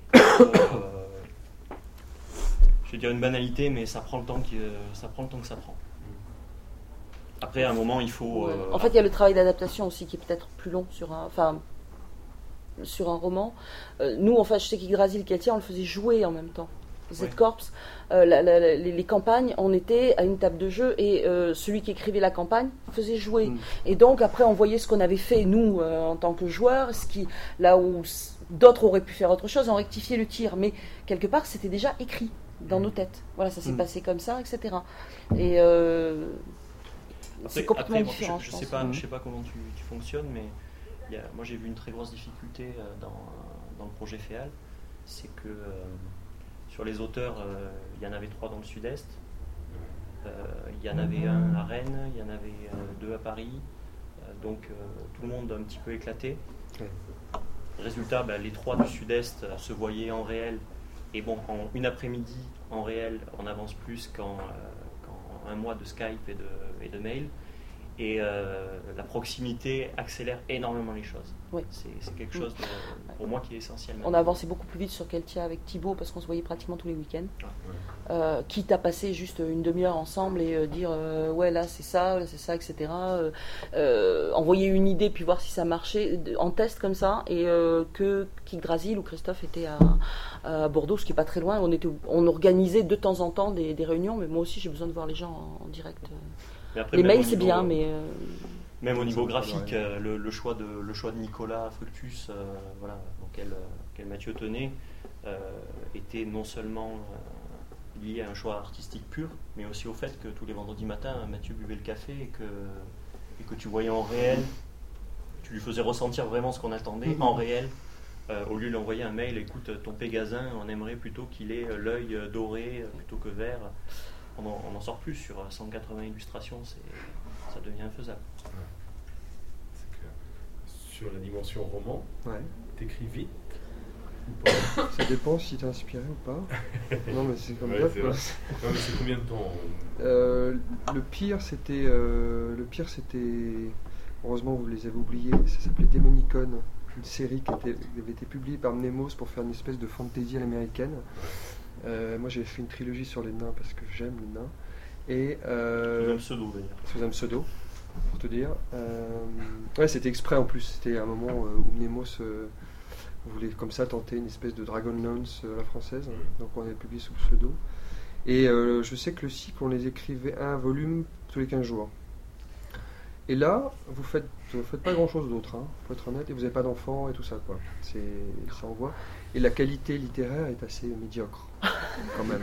C: je vais dire une banalité, mais ça prend le temps que ça prend. Après, à un moment, il faut...
B: En fait, il y a le travail d'adaptation aussi qui est peut-être plus long sur un roman. Nous, en fait, je sais qu'Yggdrasil, Keltia, on le faisait jouer en même temps. Z-Corps, les campagnes, on était à une table de jeu et celui qui écrivait la campagne faisait jouer. Et donc, après, on voyait ce qu'on avait fait, nous, en tant que joueurs, là où d'autres auraient pu faire autre chose, on rectifiait le tir. Mais quelque part, c'était déjà écrit dans nos têtes. Voilà, ça s'est passé comme ça, etc. Et c'est complètement différent.
C: Je sais pas comment tu fonctionnes, mais moi j'ai vu une très grosse difficulté dans le projet FEAL, c'est que sur les auteurs, il y en avait 3 dans le sud-est, il y en avait un à Rennes, il y en avait 2 à Paris, donc tout le monde un petit peu éclaté. Résultat, les 3 du sud-est se voyaient en réel. Et bon, en une après-midi, en réel, on avance plus qu'en un mois de Skype et de mail. Et la proximité accélère énormément les choses.
B: Oui.
C: C'est quelque chose, pour moi, qui est essentiel.
B: On a avancé beaucoup plus vite sur Keltia avec Thibaut parce qu'on se voyait pratiquement tous les week-ends. Quitte à passer juste une demi-heure ensemble et dire ouais, là c'est ça, etc. Envoyer une idée puis voir si ça marchait en test comme ça. Et qu'Yggdrasil ou Christophe était à Bordeaux, ce qui n'est pas très loin. On organisait de temps en temps des réunions, mais moi aussi j'ai besoin de voir les gens en direct.
C: Après,
B: les mails c'est bien, mais
C: même au niveau graphique, le choix de Nicolas Fructus, auquel Mathieu tenait, était non seulement lié à un choix artistique pur, mais aussi au fait que tous les vendredis matins, Mathieu buvait le café et que tu voyais en réel, tu lui faisais ressentir vraiment ce qu'on attendait en réel. Au lieu de lui envoyer un mail, écoute, ton Pégasin, on aimerait plutôt qu'il ait l'œil doré plutôt que vert. On n'en sort plus sur 180 illustrations, ça devient infaisable.
A: C'est clair. Sur la dimension roman, t'écris vite ou pas?
D: Ça dépend si t'es inspiré ou pas. Non mais c'est comme ça.
A: Non mais c'est combien de temps
D: Le pire c'était, heureusement vous les avez oubliés, ça s'appelait Demonicon, une série qui avait été publiée par Mnemos pour faire une espèce de fantasy à l'américaine. Moi j'avais fait une trilogie sur les nains parce que j'aime les nains. Et
C: sous un pseudo d'ailleurs.
D: Sous un pseudo, pour te dire. C'était exprès en plus. C'était un moment où Mnemos voulait comme ça tenter une espèce de Dragonlance à la française. Donc on avait publié sous pseudo. Et je sais que le cycle, on les écrivait un volume tous les 15 jours. Et là, vous faites Vous faites pas grand-chose d'autre, hein, faut être honnête, et vous n'avez pas d'enfants et tout ça, quoi. Ça envoie. Et la qualité littéraire est assez médiocre, quand même.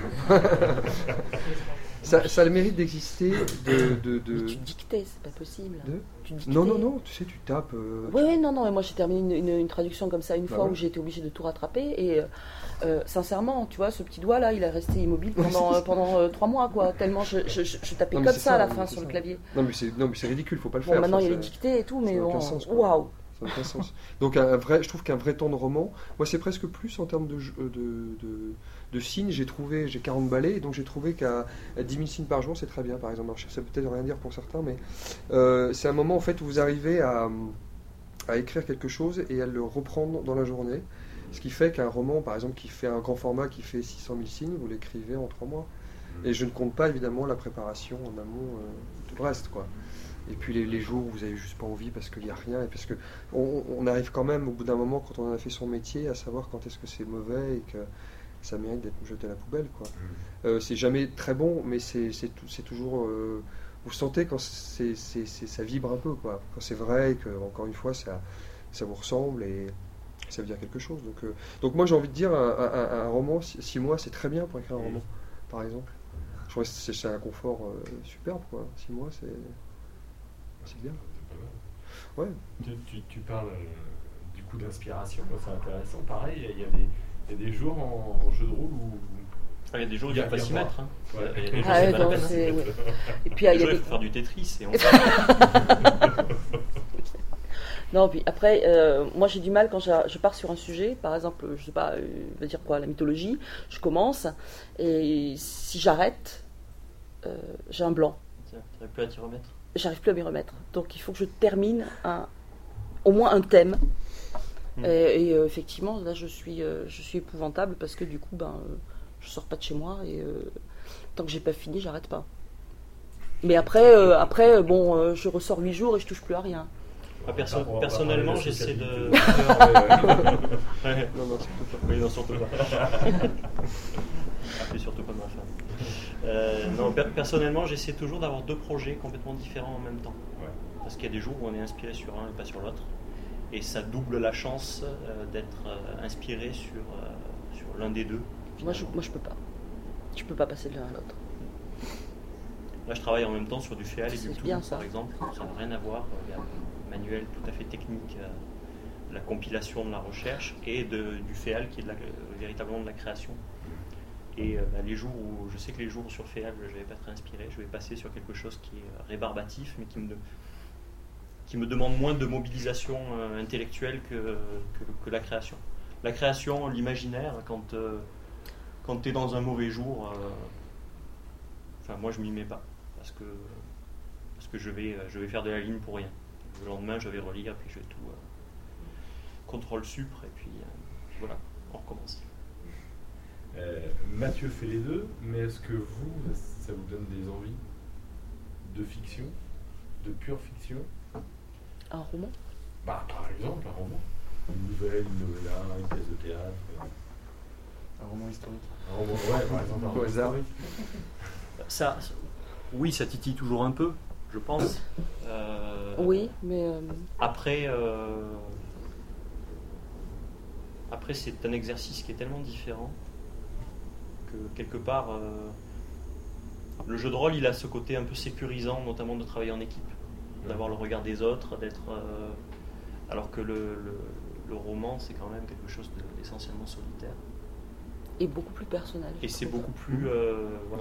D: ça a le mérite d'exister.
B: Mais tu dictais, c'est pas possible. Tu dictais.
D: Non, tu sais, tu tapes.
B: Oui, non, mais moi j'ai terminé une traduction comme ça une fois
D: ouais.
B: où j'ai été obligée de tout rattraper et sincèrement, tu vois, ce petit doigt là, il est resté immobile pendant 3 mois, quoi. Tellement je tapais
D: Non, mais
B: comme
D: c'est
B: ça à la
D: ça,
B: fin
D: c'est
B: sur le
D: ça.
B: clavier.
D: Non, mais c'est ridicule, faut pas le
B: Bon,
D: faire.
B: maintenant
D: ça,
B: il y a les dictées et tout, mais
D: n'a
B: bon,
D: aucun sens, quoi.
B: waouh.
D: Ça n'a aucun sens. Donc je trouve qu'un vrai temps de roman, moi c'est presque plus en termes de signes. J'ai 40 balais, et donc j'ai trouvé qu'à 10 000 signes par jour, c'est très bien, par exemple. Alors, ça peut peut-être rien dire pour certains, mais c'est un moment en fait où vous arrivez à écrire quelque chose et à le reprendre dans la journée. Ce qui fait qu'un roman, par exemple, qui fait un grand format, qui fait 600 000 signes, vous l'écrivez en 3 mois. Et je ne compte pas évidemment la préparation en amont de tout le reste, quoi. Et puis les jours où vous n'avez juste pas envie parce qu'il n'y a rien, et parce que on arrive quand même au bout d'un moment, quand on a fait son métier, à savoir quand est-ce que c'est mauvais et que ça mérite d'être jeté à la poubelle, quoi. C'est jamais très bon, mais c'est toujours... vous sentez quand ça vibre un peu, quoi. Quand c'est vrai et que, encore une fois, ça vous ressemble et ça veut dire quelque chose. Donc moi j'ai envie de dire, un roman, 6 mois, c'est très bien pour écrire un roman, par exemple. Je trouve que c'est un confort superbe, quoi. 6 mois, c'est bien. Ouais.
A: Tu parles du coup d'inspiration, c'est intéressant. Pareil, il y a des jours en jeu de rôle où...
C: Il y a des jours où il ne faut pas s'y mettre. Hein.
A: Ouais.
C: Il y a des jours où
B: Ah,
C: c'est pas la
B: non,
C: peine.
B: c'est... ouais. Et puis
C: Il
B: il y a
C: faut faire du Tetris et on...
B: Non, puis après, moi j'ai du mal quand je pars sur un sujet, par exemple, je sais pas, on va dire quoi, la mythologie, je commence, et si j'arrête, j'ai un blanc.
C: Tu n'arrives plus à t'y remettre.
B: J'arrive plus à m'y remettre. Donc il faut que je termine au moins un thème. Et effectivement, là je suis épouvantable parce que du coup, je sors pas de chez moi et tant que j'ai pas fini, j'arrête pas. Mais après, je ressors 8 jours et je touche plus à rien.
C: Personnellement, j'essaie de...
D: Ouais. Non, surtout pas.
C: Oui, non, surtout pas. Et surtout pas de ma femme. Non, personnellement, j'essaie toujours d'avoir 2 projets complètement différents en même temps.
A: Ouais.
C: Parce qu'il y a des jours où on est inspiré sur un et pas sur l'autre. Et ça double la chance d'être inspiré sur l'un des deux.
B: Moi je peux pas. Je peux pas passer de l'un à l'autre.
C: Là, je travaille en même temps sur du Féal et du
B: C'est
C: Cthulhu,
B: bien, ça.
C: par exemple. Ça n'a rien à voir. Il y a un manuel tout à fait technique, la compilation de la recherche, et du Féal qui est véritablement de la création. Et les jours où, je sais que les jours sur Féal, je ne vais pas être inspiré, je vais passer sur quelque chose qui est rébarbatif, mais qui me demande moins de mobilisation intellectuelle que la création. La création, l'imaginaire, quand tu es dans un mauvais jour, moi je m'y mets pas, parce que je vais faire de la ligne pour rien. Le lendemain, je vais relire, puis je vais tout contrôle supre, et puis voilà, on recommence.
A: Mathieu fait les deux, mais est-ce que ça vous donne des envies de fiction, de pure fiction?
B: Un roman?
A: Par exemple, un roman. Une nouvelle, une novella, une pièce de théâtre.
E: Un roman historique.
A: Un roman, ouais, par exemple, un roman historique.
C: Oui, ça titille toujours un peu, je pense.
B: Oui, mais...
C: Après, c'est un exercice qui est tellement différent que quelque part, le jeu de rôle, il a ce côté un peu sécurisant, notamment de travailler en équipe, d'avoir le regard des autres, alors que le roman, c'est quand même quelque chose d'essentiellement solitaire.
B: Et beaucoup plus personnel.
C: Et c'est beaucoup plus... voilà.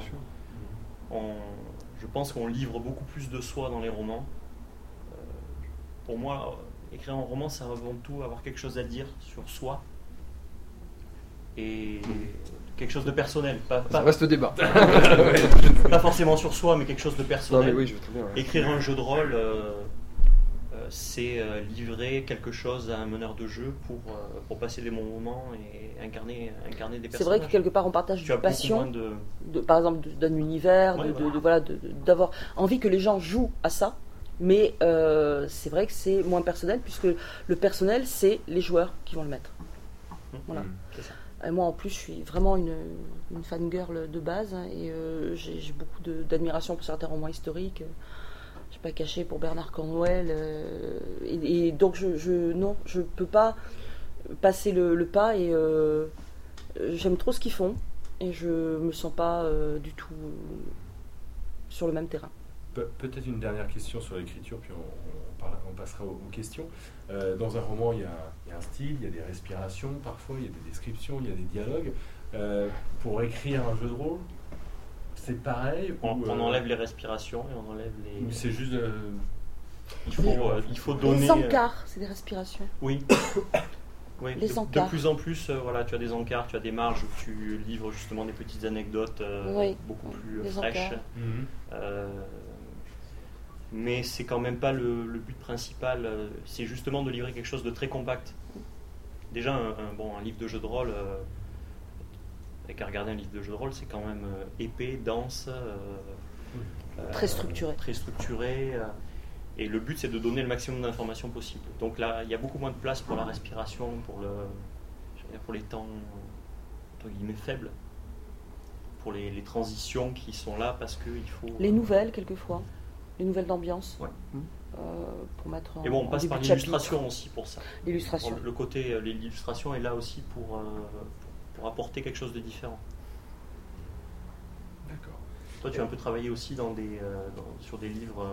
C: Je pense qu'on livre beaucoup plus de soi dans les romans. Pour moi, écrire un roman, c'est avant tout avoir quelque chose à dire sur soi. Et quelque chose de personnel.
D: Ça reste débat.
C: Pas forcément sur soi, mais quelque chose de personnel.
D: Non, mais oui, je veux très bien, ouais.
C: Écrire un jeu de rôle, c'est livrer quelque chose à un meneur de jeu pour passer des bons moments et incarner des personnages.
B: C'est vrai que quelque part on partage
C: Tu as
B: une passion,
C: beaucoup moins
B: par exemple d'un univers,
C: Ouais,
B: d'avoir envie que les gens jouent à ça, mais c'est vrai que c'est moins personnel puisque le personnel c'est les joueurs qui vont le mettre. Voilà.
C: C'est ça.
B: Et moi en plus je suis vraiment une fangirl de base et j'ai beaucoup d'admiration pour certains romans historiques. j'ai pas caché pour Bernard Cornwell. Et donc je peux pas passer le pas et j'aime trop ce qu'ils font et je me sens pas du tout sur le même terrain.
A: Peut-être une dernière question sur l'écriture, puis on passera aux questions. Dans un roman, il y a un style, il y a des respirations parfois, il y a des descriptions, il y a des dialogues. Pour écrire un jeu de rôle, c'est pareil.
C: On enlève les respirations et on enlève les.
A: Ou c'est juste.
C: Il faut donner.
B: Les encarts, c'est des respirations.
C: Oui. Oui.
B: Les
C: de
B: encarts.
C: plus en plus, voilà, tu as des encarts, tu as des marges où tu livres justement des petites anecdotes beaucoup plus
B: les
C: fraîches.
B: encarts.
C: Mais c'est quand même pas le but principal. C'est justement de livrer quelque chose de très compact. Déjà, un livre de jeu de rôle, avec à regarder un livre de jeu de rôle, c'est quand même épais, dense,
B: très structuré.
C: Très structuré. Et le but, c'est de donner le maximum d'informations possible. Donc là, il y a beaucoup moins de place pour la respiration, pour les temps entre guillemets faibles, pour les transitions qui sont là parce qu'il faut.
B: Les nouvelles, quelquefois. Les nouvelles d'ambiance.
C: Ouais.
B: Pour mettre.
C: Et bon, on passe par l'illustration aussi pour ça.
B: L'illustration.
C: Le côté, l'illustration est là aussi pour apporter quelque chose de différent.
A: D'accord.
C: Toi, tu as un peu travaillé aussi sur des livres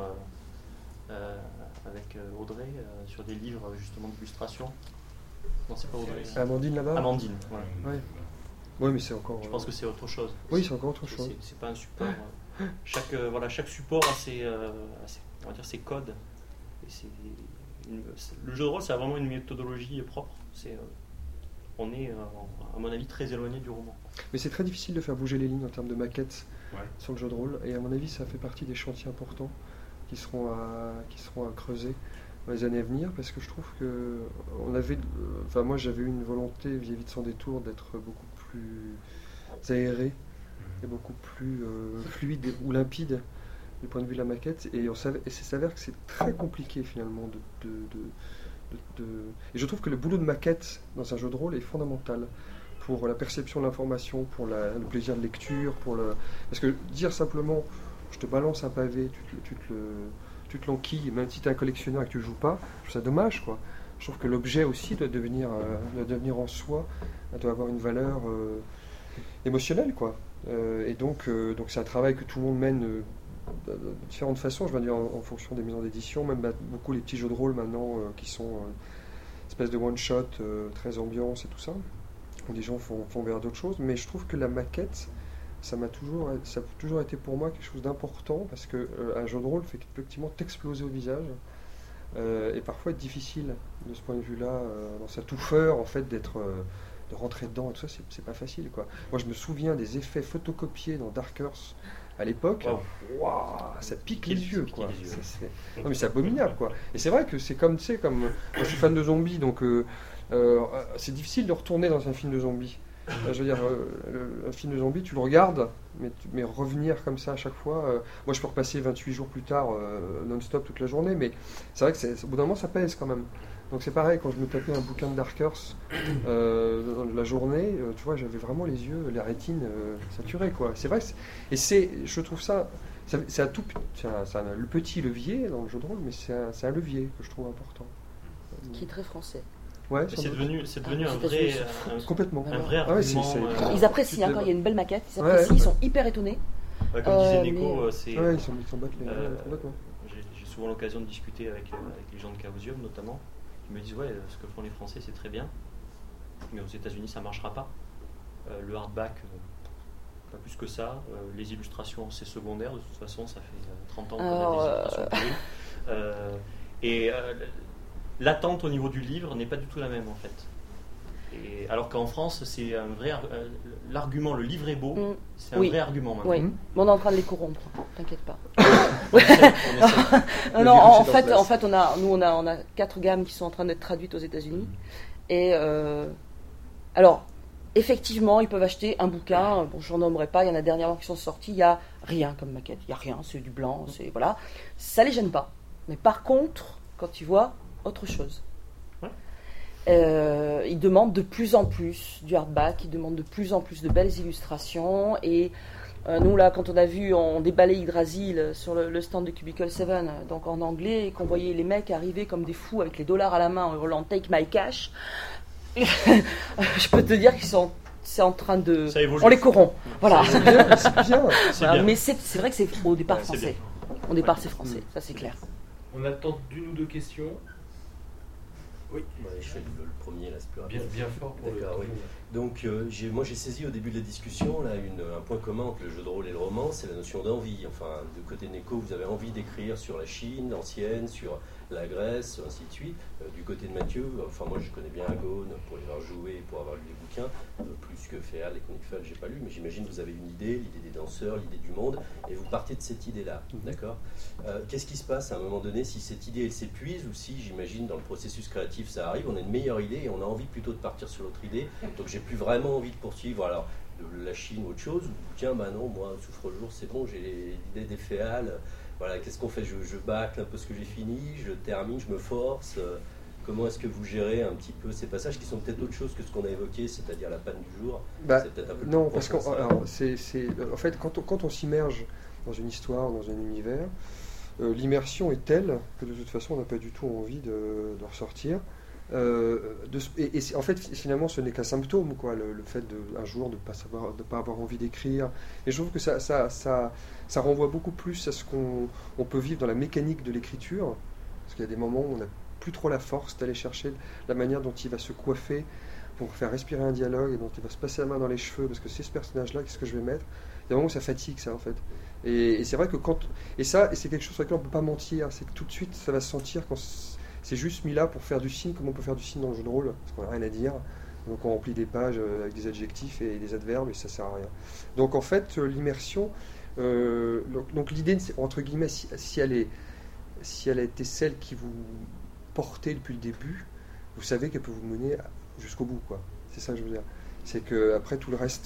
C: avec Audrey, sur des livres justement d'illustration. Non, c'est pas Audrey.
D: Amandine là-bas.
C: Amandine.
D: Ouais. Oui, mais c'est encore.
C: Je pense que c'est autre chose.
D: Oui, c'est encore autre chose.
C: C'est pas un support. Chaque support a ses codes. Et le jeu de rôle, c'est vraiment une méthodologie propre. On est, à mon avis, très éloigné du roman.
D: Mais c'est très difficile de faire bouger les lignes en termes de maquettes sur le jeu de rôle. Et à mon avis, ça fait partie des chantiers importants qui seront à creuser dans les années à venir, parce que je trouve que moi j'avais eu une volonté vis-à-vis de Sans Détour d'être beaucoup plus aéré et beaucoup plus fluide ou limpide du point de vue de la maquette, et ça s'avère que c'est très compliqué finalement et je trouve que le boulot de maquette dans un jeu de rôle est fondamental pour la perception de l'information, pour le plaisir de lecture, parce que dire simplement je te balance un pavé, tu te l'enquilles, même si tu es un collectionneur et que tu ne joues pas, je trouve ça dommage, quoi. Je trouve que l'objet aussi doit devenir en soi, doit avoir une valeur émotionnelle, quoi. Et donc c'est un travail que tout le monde mène de différentes façons, je veux dire en fonction des maisons d'édition, même beaucoup les petits jeux de rôle maintenant qui sont espèce de one-shot, très ambiance et tout ça, où des gens font vers d'autres choses, mais je trouve que la maquette, ça a toujours été pour moi quelque chose d'important, parce qu'un jeu de rôle fait effectivement t'exploser au visage, et parfois être difficile de ce point de vue-là, dans sa touffeur, en fait, de rentrer dedans et tout ça, c'est pas facile, quoi. Moi, je me souviens des effets photocopiés dans Dark Earth à l'époque. Waouh, ça pique les yeux, quoi. Non, mais c'est abominable, quoi. Et c'est vrai que c'est comme, tu sais, moi, je suis fan de zombies, donc c'est difficile de retourner dans un film de zombies. Je veux dire, un film de zombies, tu le regardes, mais revenir comme ça à chaque fois. Moi, je peux repasser 28 jours plus tard, non-stop toute la journée, mais c'est vrai que au bout d'un moment, ça pèse quand même. Donc c'est pareil, quand je me tapais un bouquin de Dark Earth la journée, tu vois, j'avais vraiment les yeux, les rétines saturées, quoi. C'est vrai, je trouve ça, c'est le petit levier dans le jeu de rôle, mais c'est un levier que je trouve important.
B: Qui est très français.
D: Ouais,
C: c'est devenu un
B: vrai
D: complètement.
C: Un vrai argument.
B: Ils apprécient quand il y a une belle maquette, ils apprécient, ils sont hyper étonnés.
C: Comme disait Nico,
D: ils s'en battent complètement.
C: J'ai souvent l'occasion de discuter avec les gens de Chaosium notamment, qui me disent ce que font les Français c'est très bien, mais aux États-Unis ça marchera pas. Le hardback, pas plus que ça. Les illustrations c'est secondaire, de toute façon ça fait 30 ans qu'on a des illustrations pourries. L'attente au niveau du livre n'est pas du tout la même en fait. Et alors qu'en France, c'est un vrai l'argument, le livre est beau, c'est un vrai argument maintenant.
B: Oui, mais on est en train de les corrompre, t'inquiète pas. En fait, on a 4 gammes qui sont en train d'être traduites aux États-Unis. Et alors, effectivement, ils peuvent acheter un bouquin. Bon, j'en nommerai pas. Il y en a dernièrement qui sont sortis. Il y a rien comme maquette. Il y a rien. C'est du blanc. C'est voilà. Ça les gêne pas. Mais par contre, quand tu vois autre chose. Ils demandent de plus en plus du hardback, ils demandent de plus en plus de belles illustrations et Nous, là, quand on a vu, on déballait Yggdrasil sur le stand de Cubicle 7, donc en anglais, et qu'on voyait les mecs arriver comme des fous avec les dollars à la main en hurlant « Take my cash », je peux te dire c'est en train de...
C: Ça évolue.
B: On les corrompt. Voilà.
D: C'est bien.
C: C'est
B: Voilà.
C: bien.
B: Mais c'est vrai que c'est au départ
C: Ouais, c'est
B: français.
C: bien.
B: Au départ, c'est français, ça c'est clair.
A: On attend d'une ou deux questions. Oui,
F: Ouais, je fais le premier, là, c'est plus rapide.
A: bien fort pour
F: D'accord, oui. Donc, moi j'ai saisi au début de la discussion là, un point commun entre le jeu de rôle et le roman, c'est la notion d'envie. Enfin, du côté de Neko, vous avez envie d'écrire sur la Chine ancienne, sur la Grèce, ainsi de suite. Du côté de Mathieu, enfin moi je connais bien Agone pour y avoir joué, pour avoir lu les bouquins, plus que Féal et Chronique j'ai pas lu, mais j'imagine que vous avez une idée, l'idée des danseurs, l'idée du monde, et vous partez de cette idée-là, d'accord. Qu'est-ce qui se passe à un moment donné si cette idée elle s'épuise, ou si, j'imagine, dans le processus créatif ça arrive, on a une meilleure idée et on a envie plutôt de partir sur l'autre idée, donc j'ai plus vraiment envie de poursuivre alors de la Chine ou autre chose, ou tiens, bah non, moi, Souffre-le-Jour, c'est bon, j'ai l'idée des Féal. Voilà, qu'est-ce qu'on fait, je bâcle un peu ce que j'ai fini, je termine, je me force. Comment est-ce que vous gérez un petit peu ces passages qui sont peut-être autre chose que ce qu'on a évoqué, c'est-à-dire la panne du jour? C'est peut-être un peu
D: Non,
F: plus
D: parce
F: profond, ça.
D: en fait, quand on s'immerge dans une histoire, dans un univers, l'immersion est telle que de toute façon, on n'a pas du tout envie de ressortir. En fait, finalement, ce n'est qu'un symptôme, quoi, le fait un jour de ne pas avoir envie d'écrire. Et je trouve que ça renvoie beaucoup plus à ce qu'on peut vivre dans la mécanique de l'écriture, parce qu'il y a des moments où on n'a plus trop la force d'aller chercher la manière dont il va se coiffer pour faire respirer un dialogue, et dont il va se passer la main dans les cheveux, parce que c'est ce personnage-là, qu'est-ce que je vais mettre? Il y a des moments où ça fatigue, ça, en fait. Et c'est vrai que et c'est quelque chose sur lequel on ne peut pas mentir, c'est que tout de suite, ça va se sentir quand c'est juste mis là pour faire du signe, comme on peut faire du signe dans le jeu de rôle, parce qu'on n'a rien à dire. Donc on remplit des pages avec des adjectifs et des adverbes, et ça sert à rien. Donc en fait, l'immersion, donc l'idée, entre guillemets, si elle a été celle qui vous portait depuis le début, vous savez qu'elle peut vous mener jusqu'au bout, quoi. C'est ça que je veux dire. C'est que après tout le reste,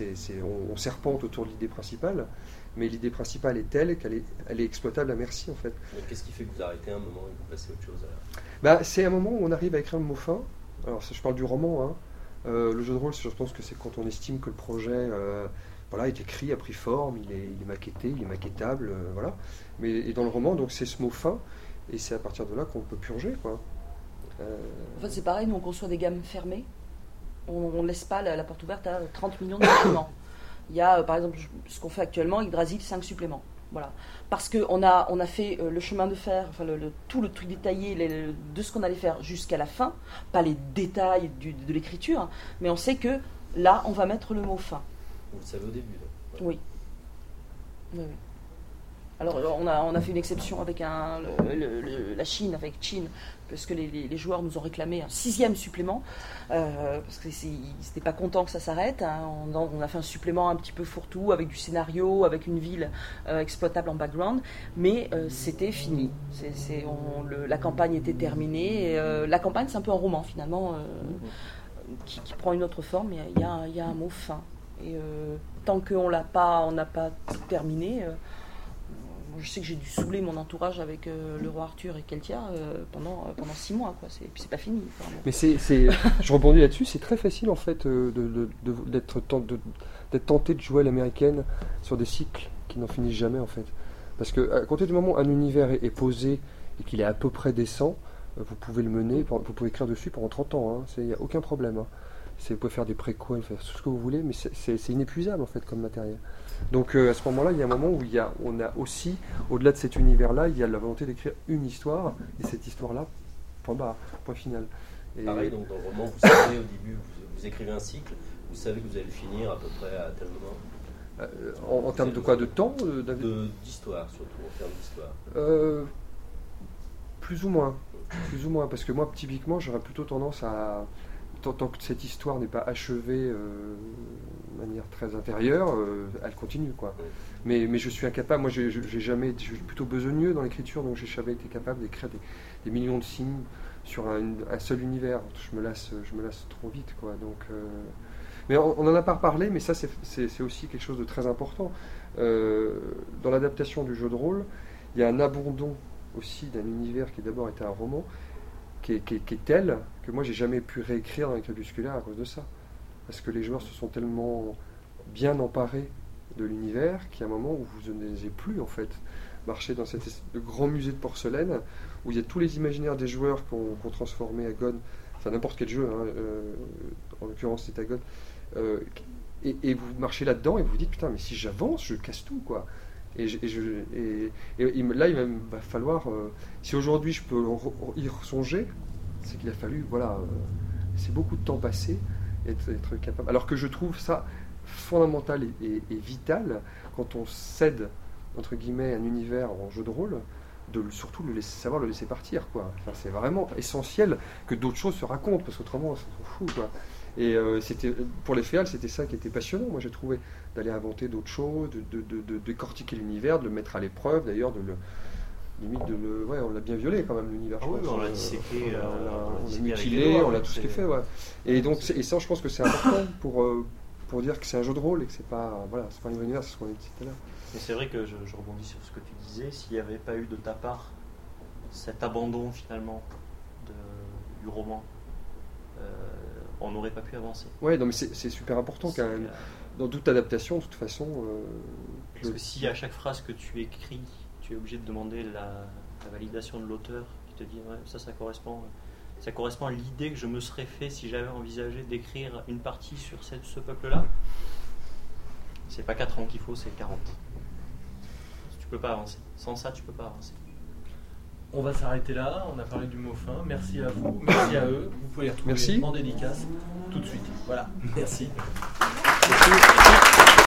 D: on serpente autour de l'idée principale, mais l'idée principale est telle qu'elle est exploitable à merci, en fait.
F: Mais qu'est-ce qui fait que vous arrêtez un moment et que vous passez à autre chose alors?
D: Bah, c'est un moment où on arrive à écrire le mot fin. Alors je parle du roman, hein. Le jeu de rôle, je pense que c'est quand on estime que le projet est écrit, a pris forme, il est maquetté, il est maquettable, voilà. Et dans le roman, donc c'est ce mot fin, et c'est à partir de là qu'on peut purger, quoi.
B: En fait, c'est pareil, nous on conçoit des gammes fermées. On ne laisse pas la porte ouverte à 30 millions de suppléments. Il y a, par exemple, ce qu'on fait actuellement, Yggdrasil, 5 suppléments. Voilà. Parce qu'on a fait le chemin de fer, enfin, tout le truc détaillé de ce qu'on allait faire jusqu'à la fin, pas les détails de l'écriture, hein, mais on sait que là, on va mettre le mot fin.
F: Vous le savez au début, donc.
B: Oui. Oui. Alors, on a fait une exception avec la Chine, avec Chine, parce que les joueurs nous ont réclamé un 6e supplément, parce qu'ils n'étaient pas contents que ça s'arrête. Hein. On a fait un supplément un petit peu fourre-tout, avec du scénario, avec une ville exploitable en background, mais c'était fini. La campagne était terminée. La campagne, c'est un peu un roman, finalement, qui prend une autre forme, mais il y a un mot fin. Et tant qu'on n'a pas tout terminé... je sais que j'ai dû saouler mon entourage avec le roi Arthur et Keltia pendant 6 mois, quoi. Puis c'est pas fini. Vraiment.
D: Mais je rebondis là-dessus, c'est très facile en fait d'être tenté de jouer à l'américaine sur des cycles qui n'en finissent jamais en fait. Parce que à compter du moment où un univers est posé et qu'il est à peu près décent, vous pouvez le mener, vous pouvez écrire dessus pendant 30 ans, il n'y a aucun problème. Hein. Vous pouvez faire des préquels, faire tout ce que vous voulez, mais c'est inépuisable en fait comme matériel. Donc à ce moment-là, il y a un moment où on a aussi, au-delà de cet univers-là, il y a la volonté d'écrire une histoire, et cette histoire-là, point barre, point final. Et
F: pareil, donc dans le roman, vous savez au début, vous écrivez un cycle, vous savez que vous allez le finir à peu près à tel moment.
D: En termes de quoi? De temps, David?
F: D'histoire, surtout, en termes d'histoire.
D: Plus ou moins, parce que moi, typiquement, j'aurais plutôt tendance à... Tant que cette histoire n'est pas achevée de manière très intérieure, elle continue, quoi. Mais je suis incapable, moi je suis plutôt besogneux dans l'écriture, donc j'ai jamais été capable d'écrire des millions de signes sur un seul univers. Je me lasse trop vite, quoi. Donc, mais on n'en a pas reparlé, mais ça c'est aussi quelque chose de très important. Dans l'adaptation du jeu de rôle, il y a un abandon aussi d'un univers qui d'abord était un roman, qui est tel que moi j'ai jamais pu réécrire dans les crépusculaires à cause de ça, parce que les joueurs se sont tellement bien emparés de l'univers qui, à un moment où vous n'osez plus, en fait, marcher dans cet grand musée de porcelaine où il y a tous les imaginaires des joueurs qu'on transformé à Gone, enfin n'importe quel jeu, hein, en l'occurrence c'est à Gone, et vous marchez là-dedans et vous vous dites putain, mais si j'avance, je casse tout, quoi. Là, il va falloir, si aujourd'hui je peux y songer, c'est qu'il a fallu, voilà, c'est beaucoup de temps passé, être capable. Alors que je trouve ça fondamental et vital quand on cède entre guillemets un univers en jeu de rôle, surtout savoir le laisser partir, quoi. Enfin, c'est vraiment essentiel que d'autres choses se racontent, parce qu'autrement on s'en fout, quoi. Et pour les féales, c'était ça qui était passionnant, moi j'ai trouvé, d'aller inventer d'autres choses, de décortiquer l'univers, de le mettre à l'épreuve, d'ailleurs, ouais, on l'a bien violé quand même, l'univers.
C: Oui, on l'a disséqué,
D: on l'a mutilé, on l'a tout ce qu'il fait, ouais. Et donc, ça, je pense que c'est important pour dire que c'est un jeu de rôle et que c'est pas un univers, c'est ce qu'on a dit tout à l'heure.
C: Mais c'est vrai que je rebondis sur ce que tu disais, s'il n'y avait pas eu de ta part cet abandon finalement du roman, on n'aurait pas pu avancer.
D: Ouais, non, mais c'est super important quand même. Dans toute adaptation, de toute façon.
C: Parce que si à chaque phrase que tu écris, tu es obligé de demander la validation de l'auteur, qui te dit ouais, ça correspond à l'idée que je me serais fait si j'avais envisagé d'écrire une partie sur ce peuple-là. C'est pas 4 ans qu'il faut, c'est 40. Tu peux pas avancer. Sans ça, tu peux pas avancer.
A: On va s'arrêter là, on a parlé du mot fin. Merci à vous, merci à eux. Vous pouvez les retrouver en dédicace tout de suite. Voilà, merci.